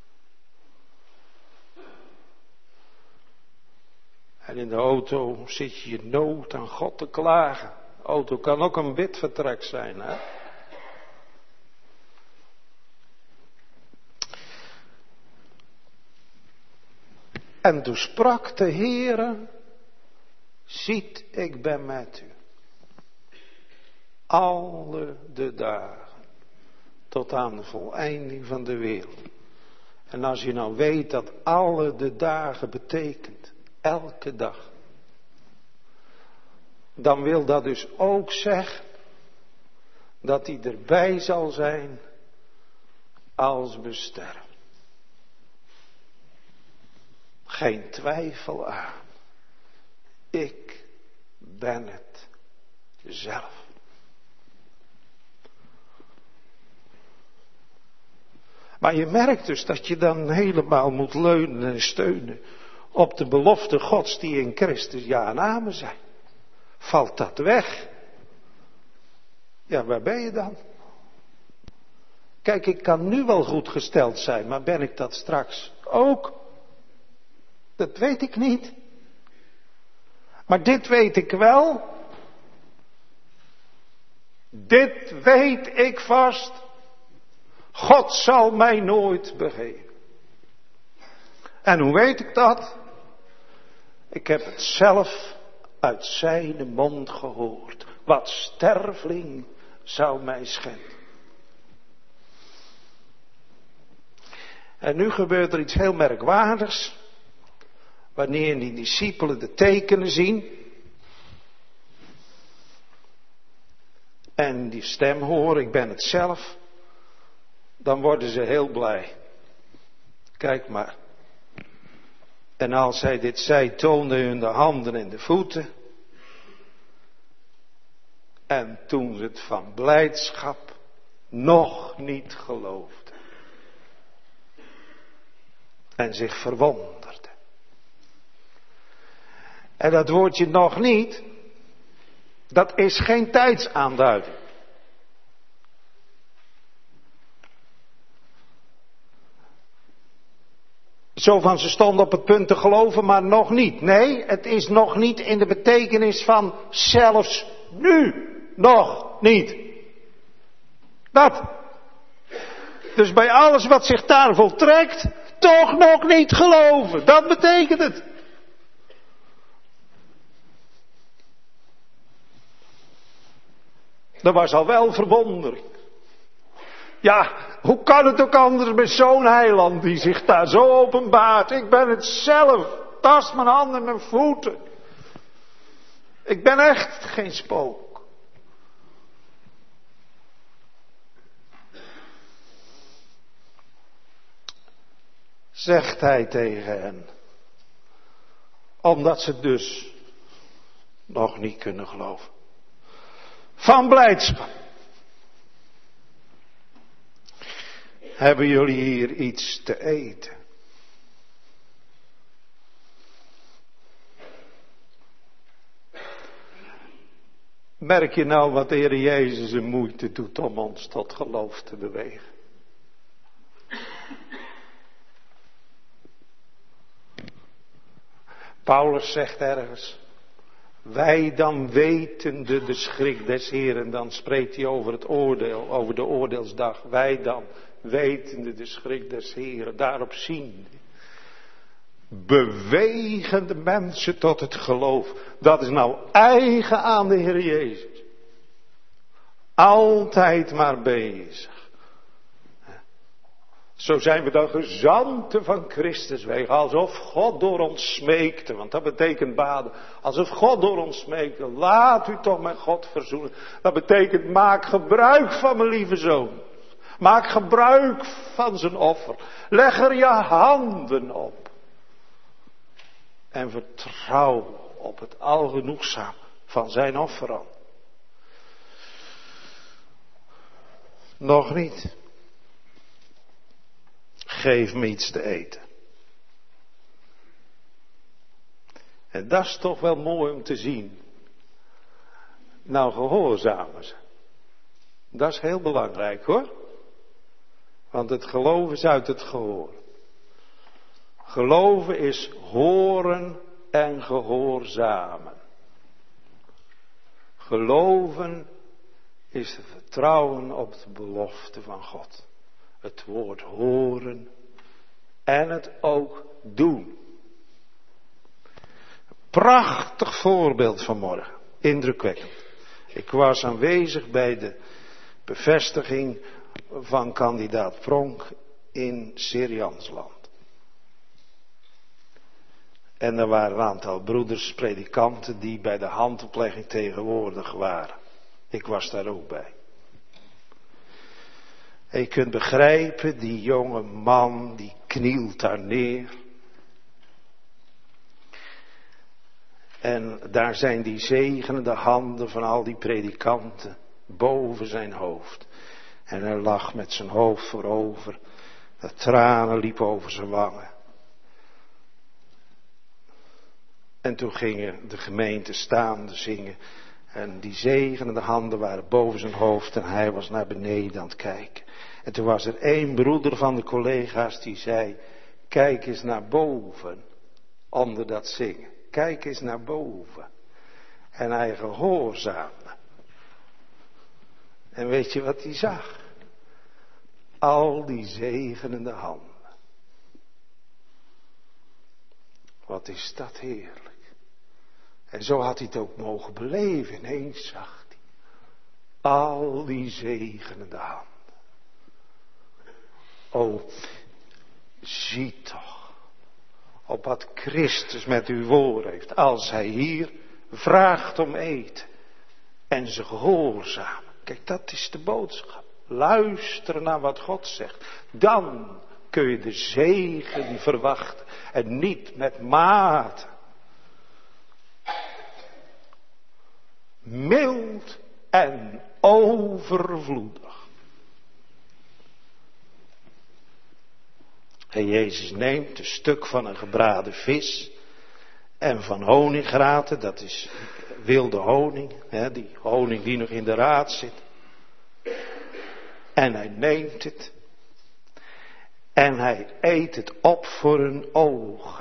En in de auto zit je je nood aan God te klagen. De auto kan ook een bidvertrek zijn, hè? En toen sprak de Heere: ziet, ik ben met u. Alle de dagen. Tot aan de voleinding van de wereld. En als je nou weet dat alle de dagen betekent, elke dag. Dan wil dat dus ook zeggen dat hij erbij zal zijn als we sterven. Geen twijfel aan. Ik ben het zelf. Maar je merkt dus dat je dan helemaal moet leunen en steunen op de belofte Gods die in Christus ja en amen zijn. Valt dat weg? Ja, waar ben je dan? Kijk, ik kan nu wel goed gesteld zijn, maar ben ik dat straks ook? Dat weet ik niet. Maar dit weet ik wel. Dit weet ik vast. God zal mij nooit begeven. En hoe weet ik dat? Ik heb het zelf uit zijn mond gehoord. Wat sterveling zou mij schenden. En nu gebeurt er iets heel merkwaardigs. Wanneer die discipelen de tekenen zien. En die stem horen, ik ben het zelf. Dan worden ze heel blij. Kijk maar. En als hij dit zei, toonde hun de handen en de voeten. En toen ze het van blijdschap nog niet geloofden. En zich verwonderden. En dat woordje nog niet, dat is geen tijdsaanduiding. Zo van ze stonden op het punt te geloven, maar nog niet. Nee, het is nog niet in de betekenis van zelfs nu nog niet. Dat. Dus bij alles wat zich daar voltrekt, toch nog niet geloven. Dat betekent het. Er was al wel verwondering. Ja, hoe kan het ook anders met zo'n heiland die zich daar zo openbaart? Ik ben het zelf. Tast mijn handen en mijn voeten. Ik ben echt geen spook. Zegt hij tegen hen. Omdat ze dus nog niet kunnen geloven. Van blijdschap. Hebben jullie hier iets te eten? Merk je nou wat de Heer Jezus een moeite doet om ons tot geloof te bewegen? Paulus zegt ergens, wij dan wetende de schrik des Heeren, dan spreekt hij over het oordeel, over de oordeelsdag. Wij dan wetende de schrik des Heeren, daarop zien. Bewegen de mensen tot het geloof. Dat is nou eigen aan de Heer Jezus. Altijd maar bezig. Zo zijn we dan gezanten van Christus wegen, alsof God door ons smeekte, want dat betekent baden. Alsof God door ons smeekte, laat u toch met God verzoenen. Dat betekent, maak gebruik van mijn lieve zoon. Maak gebruik van zijn offer. Leg er je handen op. En vertrouw op het algenoegzaam van zijn offer aan. Nog niet. Geef me iets te eten. En dat is toch wel mooi om te zien. Nou, gehoorzamen ze. Dat is heel belangrijk hoor. Want het geloven is uit het gehoor. Geloven is horen en gehoorzamen. Geloven is het vertrouwen op de belofte van God. Het woord horen en het ook doen. Prachtig voorbeeld vanmorgen. Indrukwekkend. Ik was aanwezig bij de bevestiging van kandidaat Pronk in Syriansland. En er waren een aantal broeders, predikanten die bij de handoplegging tegenwoordig waren. Ik was daar ook bij. En je kunt begrijpen, die jonge man die knielt daar neer. En daar zijn die zegenende handen van al die predikanten boven zijn hoofd. En hij lag met zijn hoofd voorover. De tranen liepen over zijn wangen. En toen gingen de gemeente staande zingen. En die zegenende handen waren boven zijn hoofd en hij was naar beneden aan het kijken. En toen was er één broeder van de collega's die zei, kijk eens naar boven, onder dat zingen. Kijk eens naar boven. En hij gehoorzaamde. En weet je wat hij zag? Al die zegenende handen. Wat is dat heerlijk. En zo had hij het ook mogen beleven. Ineens zag hij al die zegenende handen. O, zie toch op wat Christus met u voor heeft. Als hij hier vraagt om eten en ze gehoorzamen. Kijk, dat is de boodschap. Luisteren naar wat God zegt. Dan kun je de zegen verwachten. En niet met mate. Mild en overvloedig. En Jezus neemt een stuk van een gebraden vis en van honingraten, dat is wilde honing, hè, die honing die nog in de raad zit. En hij neemt het en hij eet het op voor hun ogen.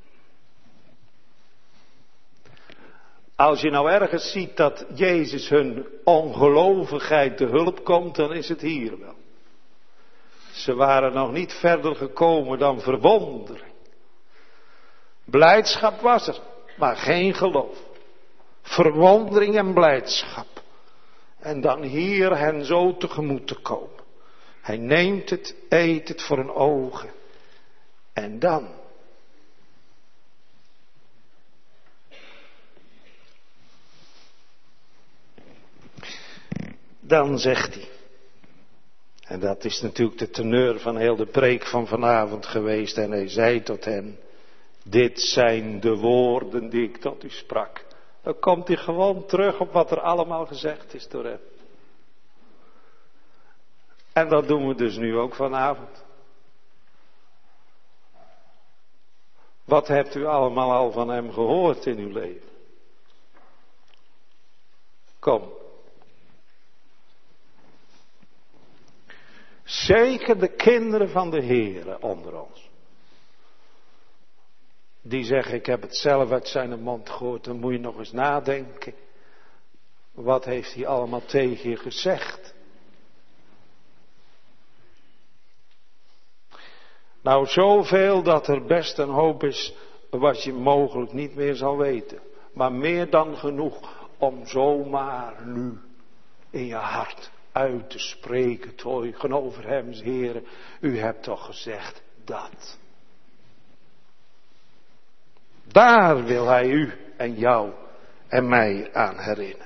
Als je nou ergens ziet dat Jezus hun ongelovigheid te hulp komt, dan is het hier wel. Ze waren nog niet verder gekomen dan verwondering. Blijdschap was er, maar geen geloof. Verwondering en blijdschap. En dan hier hen zo tegemoet te komen. Hij neemt het, eet het voor hun ogen. En dan. Dan zegt hij. En dat is natuurlijk de teneur van heel de preek van vanavond geweest. En hij zei tot hen. Dit zijn de woorden die ik tot u sprak. Dan komt hij gewoon terug op wat er allemaal gezegd is door hem. En dat doen we dus nu ook vanavond. Wat hebt u allemaal al van hem gehoord in uw leven? Kom. Zeker de kinderen van de Heere onder ons. Die zeggen, ik heb het zelf uit zijn mond gehoord. Dan moet je nog eens nadenken. Wat heeft hij allemaal tegen je gezegd? Nou, zoveel dat er best een hoop is wat je mogelijk niet meer zal weten. Maar meer dan genoeg om zomaar nu in je hart uit te spreken tegenover hem, Heere, u hebt toch gezegd dat. Daar wil hij u en jou en mij aan herinneren.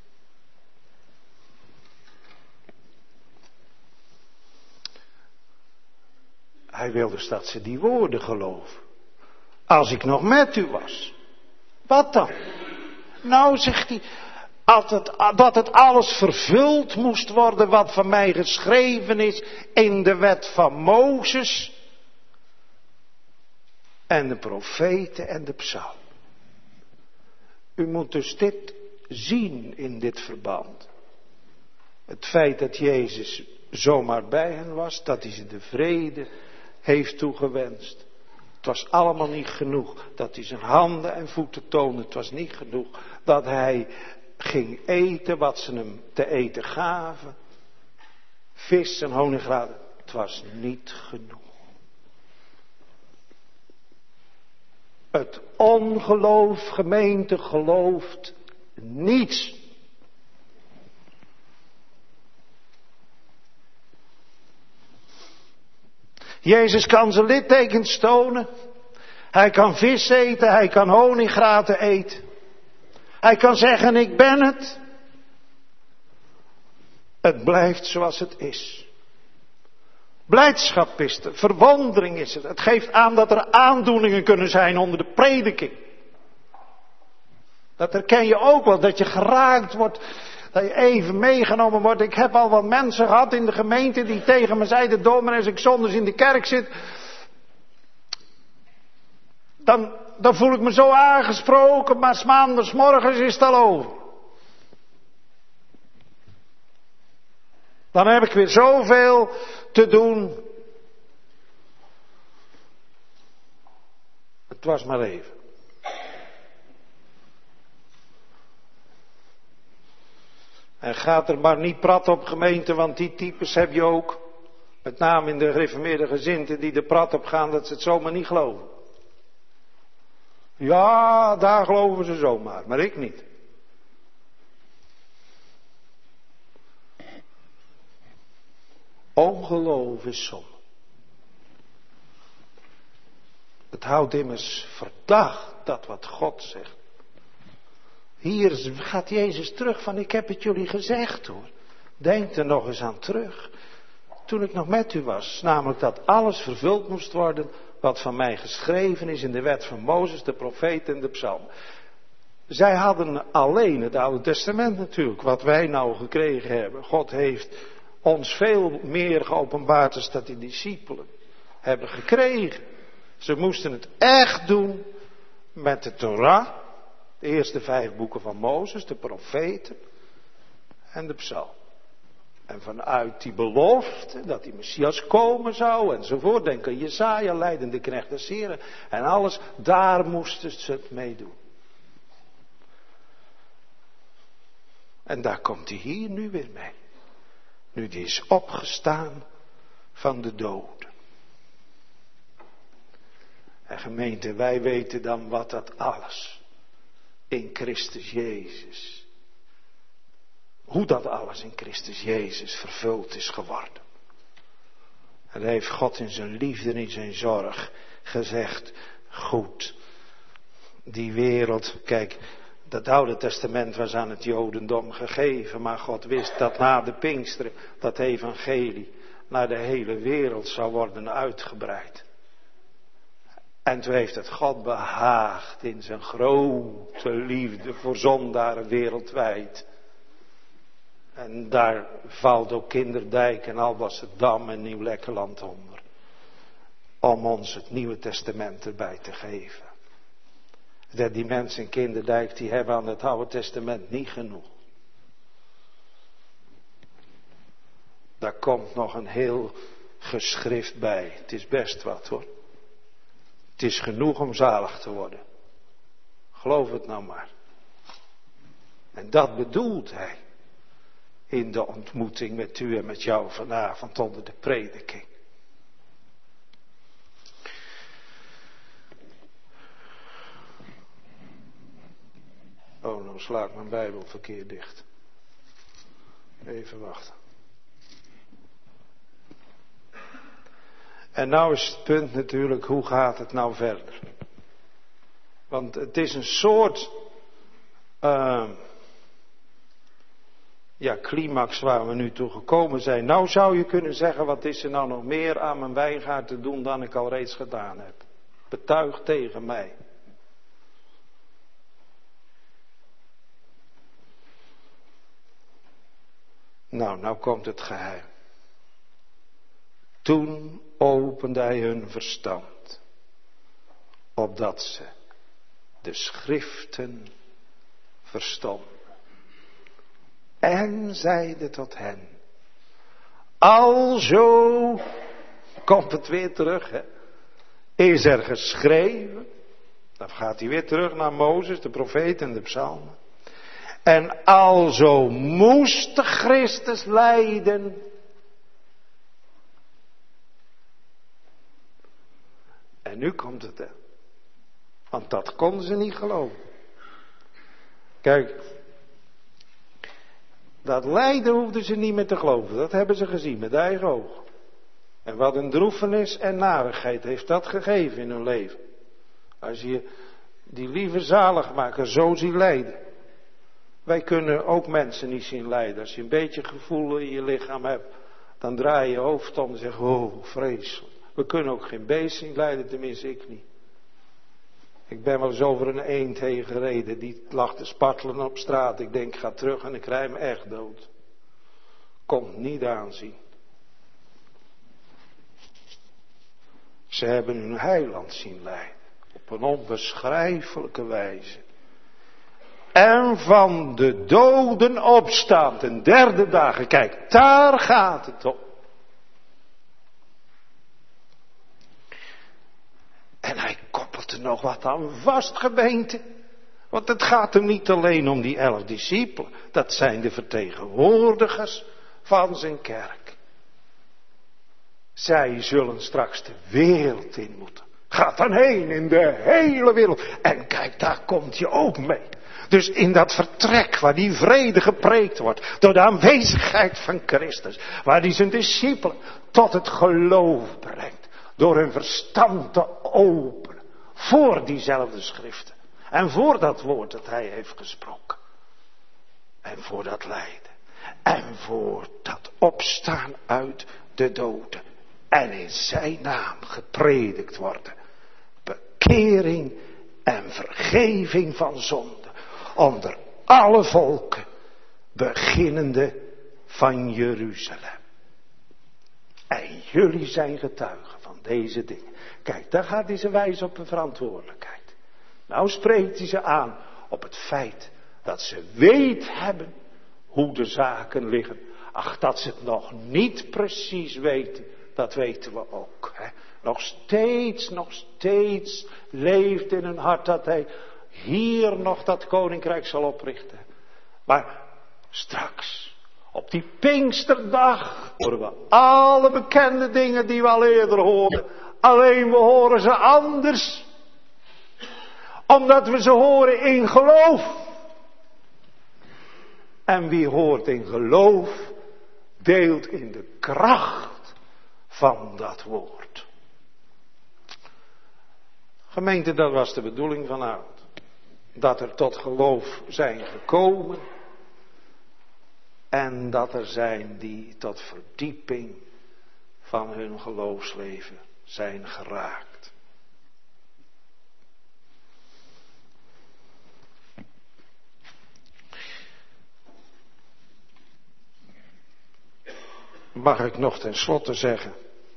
Hij wil dus dat ze die woorden geloven. Als ik nog met u was. Wat dan? Nou, zegt hij, dat het, dat het alles vervuld moest worden wat van mij geschreven is in de wet van Mozes en de profeten en de psalmen. U moet dus dit zien in dit verband. Het feit dat Jezus zomaar bij hen was, dat hij ze de vrede heeft toegewenst. Het was allemaal niet genoeg dat hij zijn handen en voeten toonde. Het was niet genoeg dat hij ging eten wat ze hem te eten gaven. Vis en honingraden. Het was niet genoeg. Het ongeloof, gemeente, gelooft niets. Jezus kan zijn littekens tonen. Hij kan vis eten, hij kan honingraten eten. Hij kan zeggen, ik ben het. Het blijft zoals het is. Blijdschap is er, verwondering is het. Het geeft aan dat er aandoeningen kunnen zijn onder de prediking. Dat herken je ook wel, dat je geraakt wordt, dat je even meegenomen wordt. Ik heb al wat mensen gehad in de gemeente die tegen me zeiden, dominee, als ik zondags in de kerk zit, dan, dan voel ik me zo aangesproken, maar 's maandags morgens is het al over. Dan heb ik weer zoveel te doen. Het was maar even. En gaat er maar niet prat op, gemeente, want die types heb je ook. Met name in de gereformeerde gezinten die er prat op gaan dat ze het zomaar niet geloven. Ja, daar geloven ze zomaar, maar ik niet. Ongeloof is zonde. Het houdt immers verdacht dat wat God zegt. Hier gaat Jezus terug van, ik heb het jullie gezegd hoor. Denk er nog eens aan terug. Toen ik nog met u was, namelijk dat alles vervuld moest worden wat van mij geschreven is in de wet van Mozes, de profeten en de psalmen. Zij hadden alleen het Oude Testament natuurlijk, wat wij nou gekregen hebben. God heeft ons veel meer geopenbaard dan dat die discipelen hebben gekregen. Ze moesten het echt doen met de Torah, de eerste vijf boeken van Mozes, de profeten en de psalm. En vanuit die belofte dat die Messias komen zou enzovoort, denk aan Jesaja, leidende knecht des Heren en alles, daar moesten ze het mee doen. En daar komt hij hier nu weer mee. Nu die is opgestaan van de doden. En gemeente, wij weten dan wat dat alles in Christus Jezus, hoe dat alles in Christus Jezus vervuld is geworden. En daar heeft God in zijn liefde en in zijn zorg gezegd, goed, die wereld, kijk, dat Oude Testament was aan het Jodendom gegeven, maar God wist dat na de Pinksteren dat evangelie naar de hele wereld zou worden uitgebreid. En toen heeft het God behaagd in zijn grote liefde voor zondaren wereldwijd. En daar valt ook Kinderdijk en Alblasserdam en Nieuw-Lekkerland onder. Om ons het Nieuwe Testament erbij te geven. Dat die mensen in Kinderdijk, die hebben aan het Oude Testament niet genoeg. Daar komt nog een heel geschrift bij. Het is best wat hoor. Het is genoeg om zalig te worden. Geloof het nou maar. En dat bedoelt hij. In de ontmoeting met u en met jou vanavond onder de prediking. Oh, nou sla ik mijn Bijbel verkeerd dicht. Even wachten. En nou is het punt natuurlijk, hoe gaat het nou verder? Want het is een soort uh, ja, climax waar we nu toe gekomen zijn. Nou zou je kunnen zeggen, wat is er nou nog meer aan mijn wijngaard te doen dan ik al reeds gedaan heb? Betuig tegen mij. Nou, nou komt het geheim. Toen opende hij hun verstand, opdat ze de schriften verstonden. En zeide tot hen, alzo, komt het weer terug, hè, is er geschreven, dan gaat hij weer terug naar Mozes, de profeet en de psalmen. En alzo moest de Christus lijden. En nu komt het er. Want dat konden ze niet geloven. Kijk, dat lijden hoefden ze niet meer te geloven. Dat hebben ze gezien met eigen ogen. En wat een droefenis en narigheid heeft dat gegeven in hun leven. Als je die lieve zaligmaker zo ziet lijden. Wij kunnen ook mensen niet zien lijden. Als je een beetje gevoel in je lichaam hebt, dan draai je je hoofd om en zeg, oh, vreselijk. We kunnen ook geen beest zien lijden, tenminste ik niet. Ik ben wel eens over een eend heen gereden, die lag te spartelen op straat. Ik denk, ik ga terug en ik rij me echt dood. Komt niet aanzien. Ze hebben hun heiland zien lijden, op een onbeschrijfelijke wijze. En van de doden opstaan ten derde dagen. Kijk, daar gaat het om. En hij koppelt er nog wat aan vast, gemeente. Want het gaat hem niet alleen om die elf discipelen. Dat zijn de vertegenwoordigers van zijn kerk. Zij zullen straks de wereld in moeten. Gaat dan heen in de hele wereld. En kijk, daar komt je ook mee. Dus in dat vertrek waar die vrede gepreekt wordt, door de aanwezigheid van Christus, waar hij zijn discipelen tot het geloof brengt, door hun verstand te openen, voor diezelfde schriften, en voor dat woord dat hij heeft gesproken, en voor dat lijden, en voor dat opstaan uit de doden, en in zijn naam gepredikt worden, bekering en vergeving van zonde. Onder alle volken, beginnende van Jeruzalem. En jullie zijn getuigen van deze dingen. Kijk, daar gaat hij ze wijzen op de verantwoordelijkheid. Nou spreekt hij ze aan op het feit dat ze weet hebben hoe de zaken liggen. Ach, dat ze het nog niet precies weten, dat weten we ook. Hè? Nog steeds, nog steeds leeft in hun hart dat hij hier nog dat koninkrijk zal oprichten. Maar straks, op die Pinksterdag, horen we alle bekende dingen die we al eerder hoorden. Alleen we horen ze anders. Omdat we ze horen in geloof. En wie hoort in geloof, deelt in de kracht van dat woord. Gemeente, dat was de bedoeling vanavond. Dat er tot geloof zijn gekomen. En dat er zijn die tot verdieping van hun geloofsleven zijn geraakt. Mag ik nog ten slotte zeggen.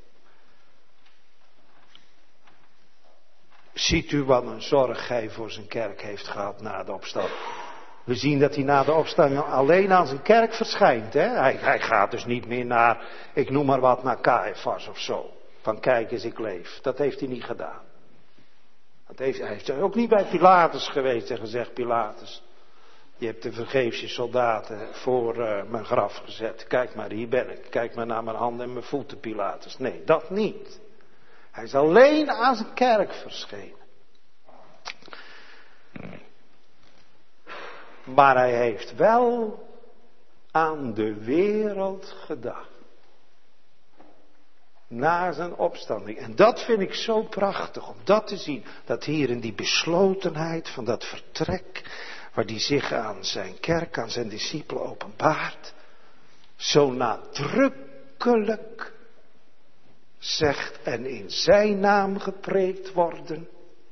Ziet u wat een zorg hij voor zijn kerk heeft gehad na de opstanding. We zien dat hij na de opstanding alleen aan zijn kerk verschijnt. Hè? Hij, hij gaat dus niet meer naar, ik noem maar wat, naar Caiaphas of zo. Van kijk eens, ik leef. Dat heeft hij niet gedaan. Dat heeft, hij heeft ook niet bij Pilatus geweest en gezegd, Pilatus, je hebt de vergeefse soldaten voor uh, mijn graf gezet. Kijk maar, hier ben ik. Kijk maar naar mijn handen en mijn voeten, Pilatus. Nee, dat niet. Hij is alleen aan zijn kerk verschenen. Maar hij heeft wel aan de wereld gedacht. Na zijn opstanding. En dat vind ik zo prachtig om dat te zien. Dat hier in die beslotenheid van dat vertrek, waar die zich aan zijn kerk, aan zijn discipelen openbaart, zo nadrukkelijk zegt en in zijn naam gepreekt worden.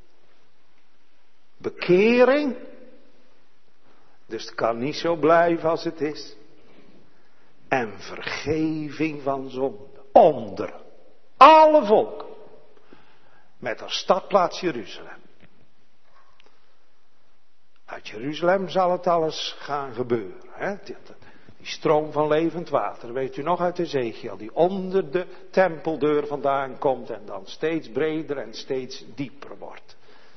Bekering. Dus het kan niet zo blijven als het is. En vergeving van zonde. Onder alle volken. Met als stadplaats Jeruzalem. Uit Jeruzalem zal het alles gaan gebeuren. Hè? Die stroom van levend water, weet u nog uit Ezekiel, die onder de tempeldeur vandaan komt en dan steeds breder en steeds dieper wordt.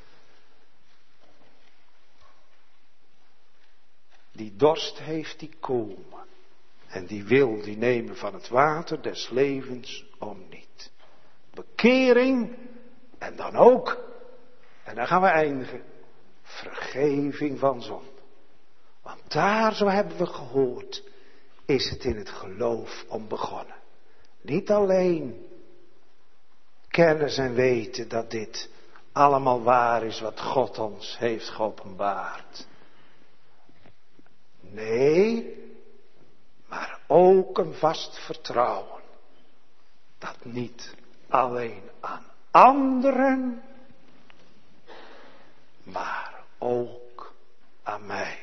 Die dorst heeft, die komen. En die wil, die nemen van het water des levens om niet. Bekering en dan ook, en dan gaan we eindigen, vergeving van zonde. Want daar, zo hebben we gehoord, is het in het geloof om begonnen. Niet alleen kennis en weten dat dit allemaal waar is wat God ons heeft geopenbaard. Nee, maar ook een vast vertrouwen. Dat niet alleen aan anderen, maar ook aan mij.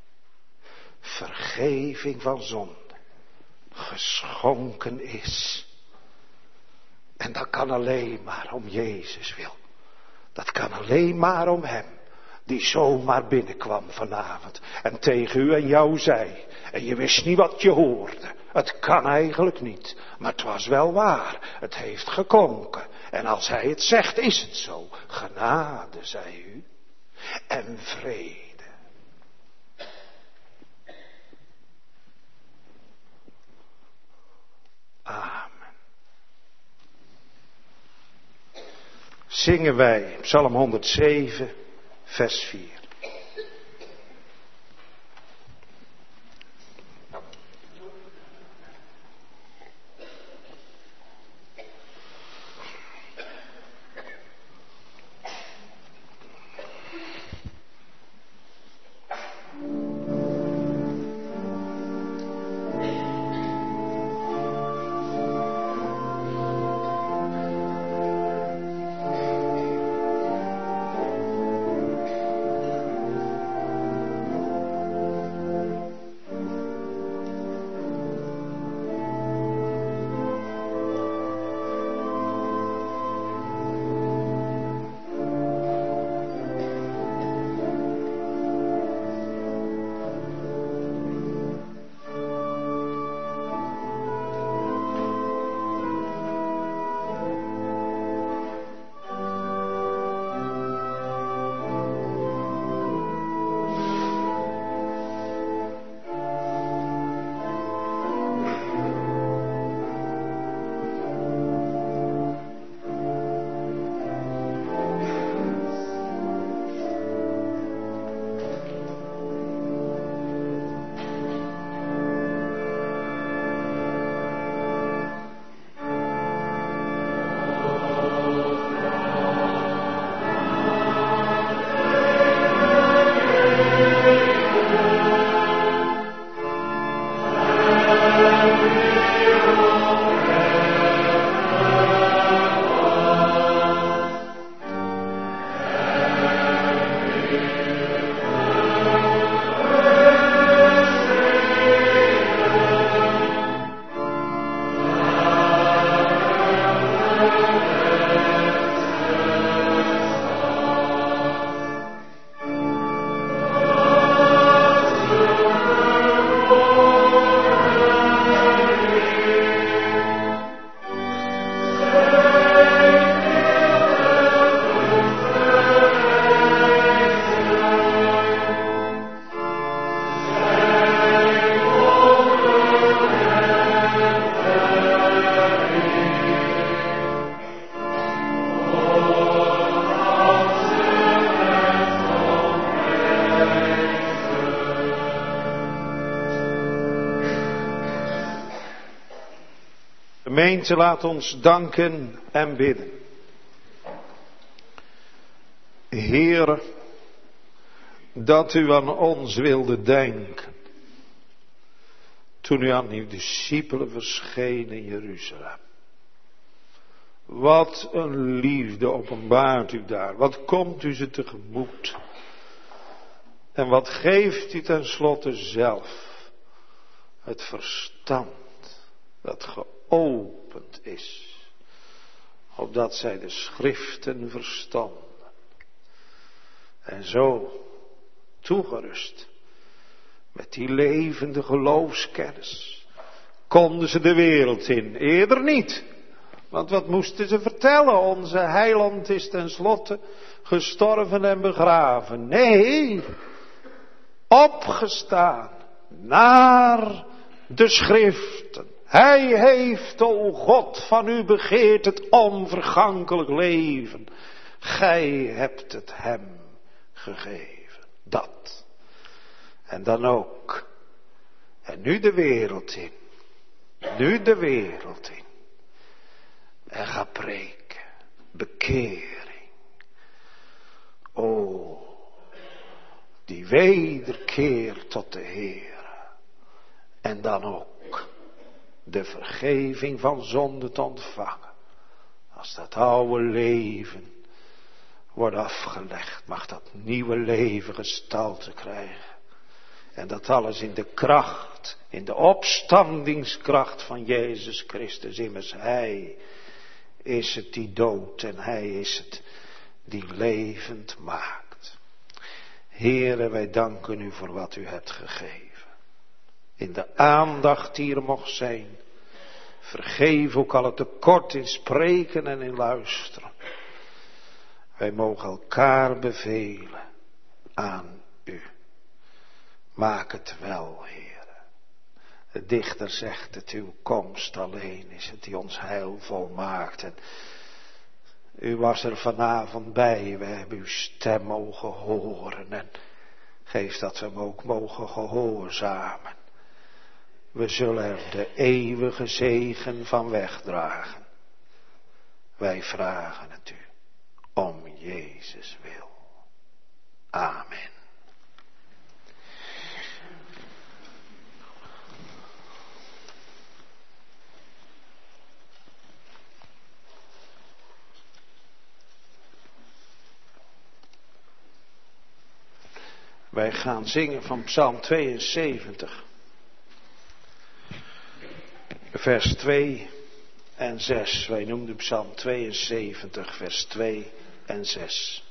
Vergeving van zonde geschonken is. En dat kan alleen maar om Jezus wil. Dat kan alleen maar om hem. Die zomaar binnenkwam vanavond. En tegen u en jou zei. En je wist niet wat je hoorde. Het kan eigenlijk niet. Maar het was wel waar. Het heeft geklonken. En als hij het zegt is het zo. Genade, zei u. En vrede. Amen. Zingen wij Psalm honderdzeven, vers vier. Gemeente, laat ons danken en bidden. Heere, dat u aan ons wilde denken, toen u aan uw discipelen verscheen in Jeruzalem. Wat een liefde openbaart u daar, wat komt u ze tegemoet. En wat geeft u tenslotte zelf? Het verstand dat geopend is, opdat zij de schriften verstonden. En zo, toegerust met die levende geloofskennis, konden ze de wereld in. Eerder niet. Want wat moesten ze vertellen? Onze heiland is tenslotte gestorven en begraven. Nee, opgestaan naar de schriften. Hij heeft, o God, van u begeerd het onvergankelijk leven. Gij hebt het hem gegeven. Dat. En dan ook. En nu de wereld in. Nu de wereld in. En ga preken. Bekering. O, die wederkeer tot de Heer. En dan ook de vergeving van zonde te ontvangen. Als dat oude leven wordt afgelegd, mag dat nieuwe leven gestalte krijgen. En dat alles in de kracht, in de opstandingskracht van Jezus Christus. Immers Hij is het die doodt en Hij is het die levend maakt. Heere, wij danken u voor wat u hebt gegeven. In de aandacht die er mocht zijn. Vergeef ook al het tekort in spreken en in luisteren. Wij mogen elkaar bevelen aan u. Maak het wel, Heere. De dichter zegt het, uw komst alleen is het die ons heil volmaakt. En u was er vanavond bij, we hebben uw stem mogen horen. En geef dat we hem ook mogen gehoorzamen. We zullen er de eeuwige zegen van wegdragen. Wij vragen het u, om Jezus wil. Amen. Wij gaan zingen van Psalm tweeënzeventig. Vers twee en zes. Wij noemden Psalm tweeënzeventig, vers twee en zes.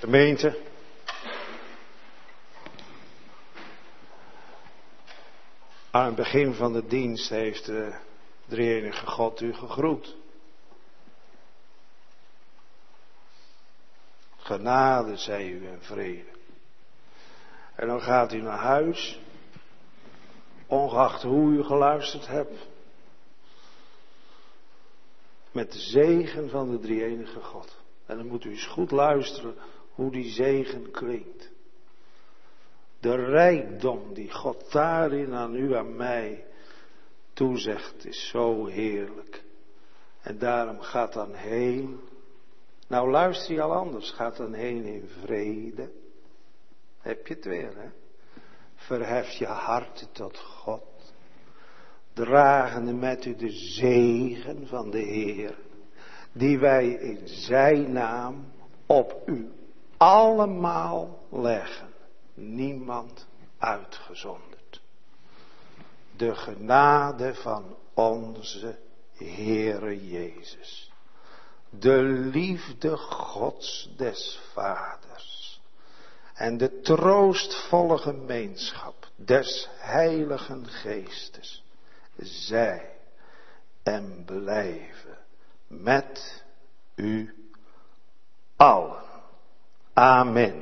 Gemeente, aan het begin van de dienst heeft de drie-enige God u gegroet. Genade zij u en vrede. En dan gaat u naar huis, ongeacht hoe u geluisterd hebt, met de zegen van de drie-enige God. En dan moet u eens goed luisteren hoe die zegen klinkt. De rijkdom die God daarin aan u en mij toezegt is zo heerlijk. En daarom gaat dan heen. Nou luister je al anders. Gaat dan heen in vrede. Heb je het weer, hè? Verhef je hart tot God. Dragende met u de zegen van de Heer. Die wij in zijn naam op u allemaal leggen. Niemand uitgezonderd. De genade van onze Heere Jezus. De liefde Gods des Vaders. En de troostvolle gemeenschap des Heiligen Geestes. Zij en blijven met u allen. Amen.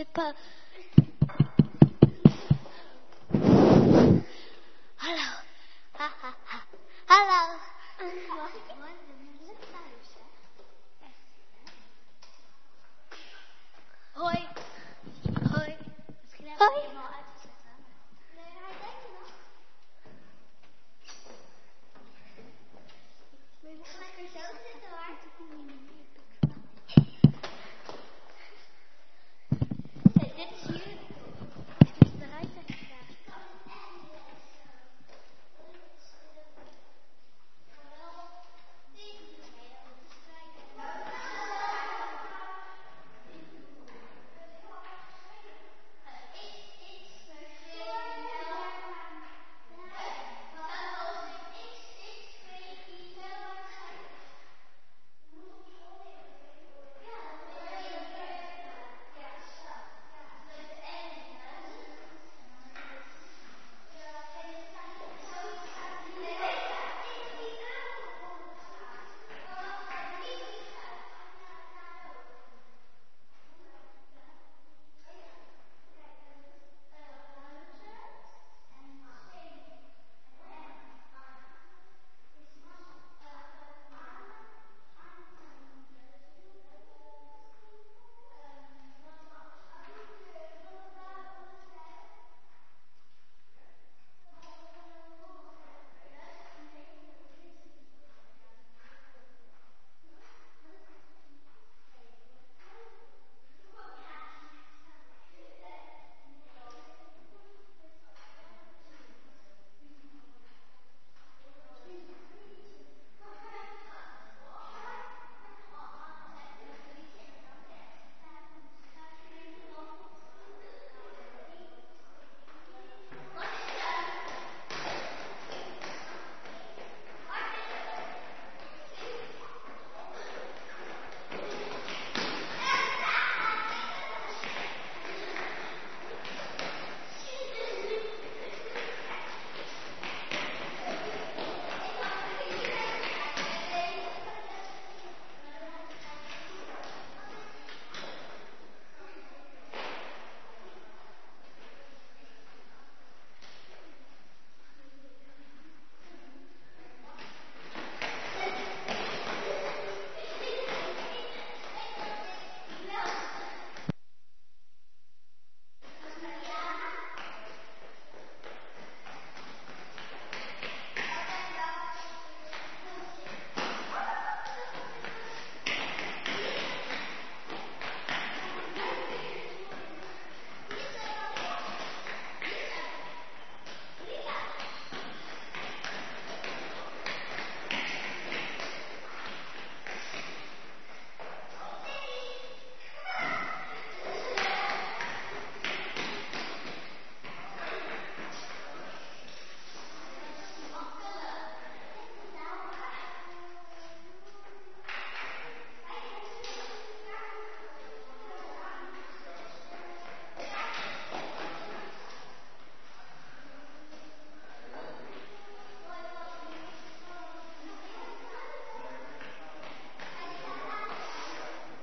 het pa... Hallo. Ha, ha, ha. Hallo. Hoi. Hoi. Hoi.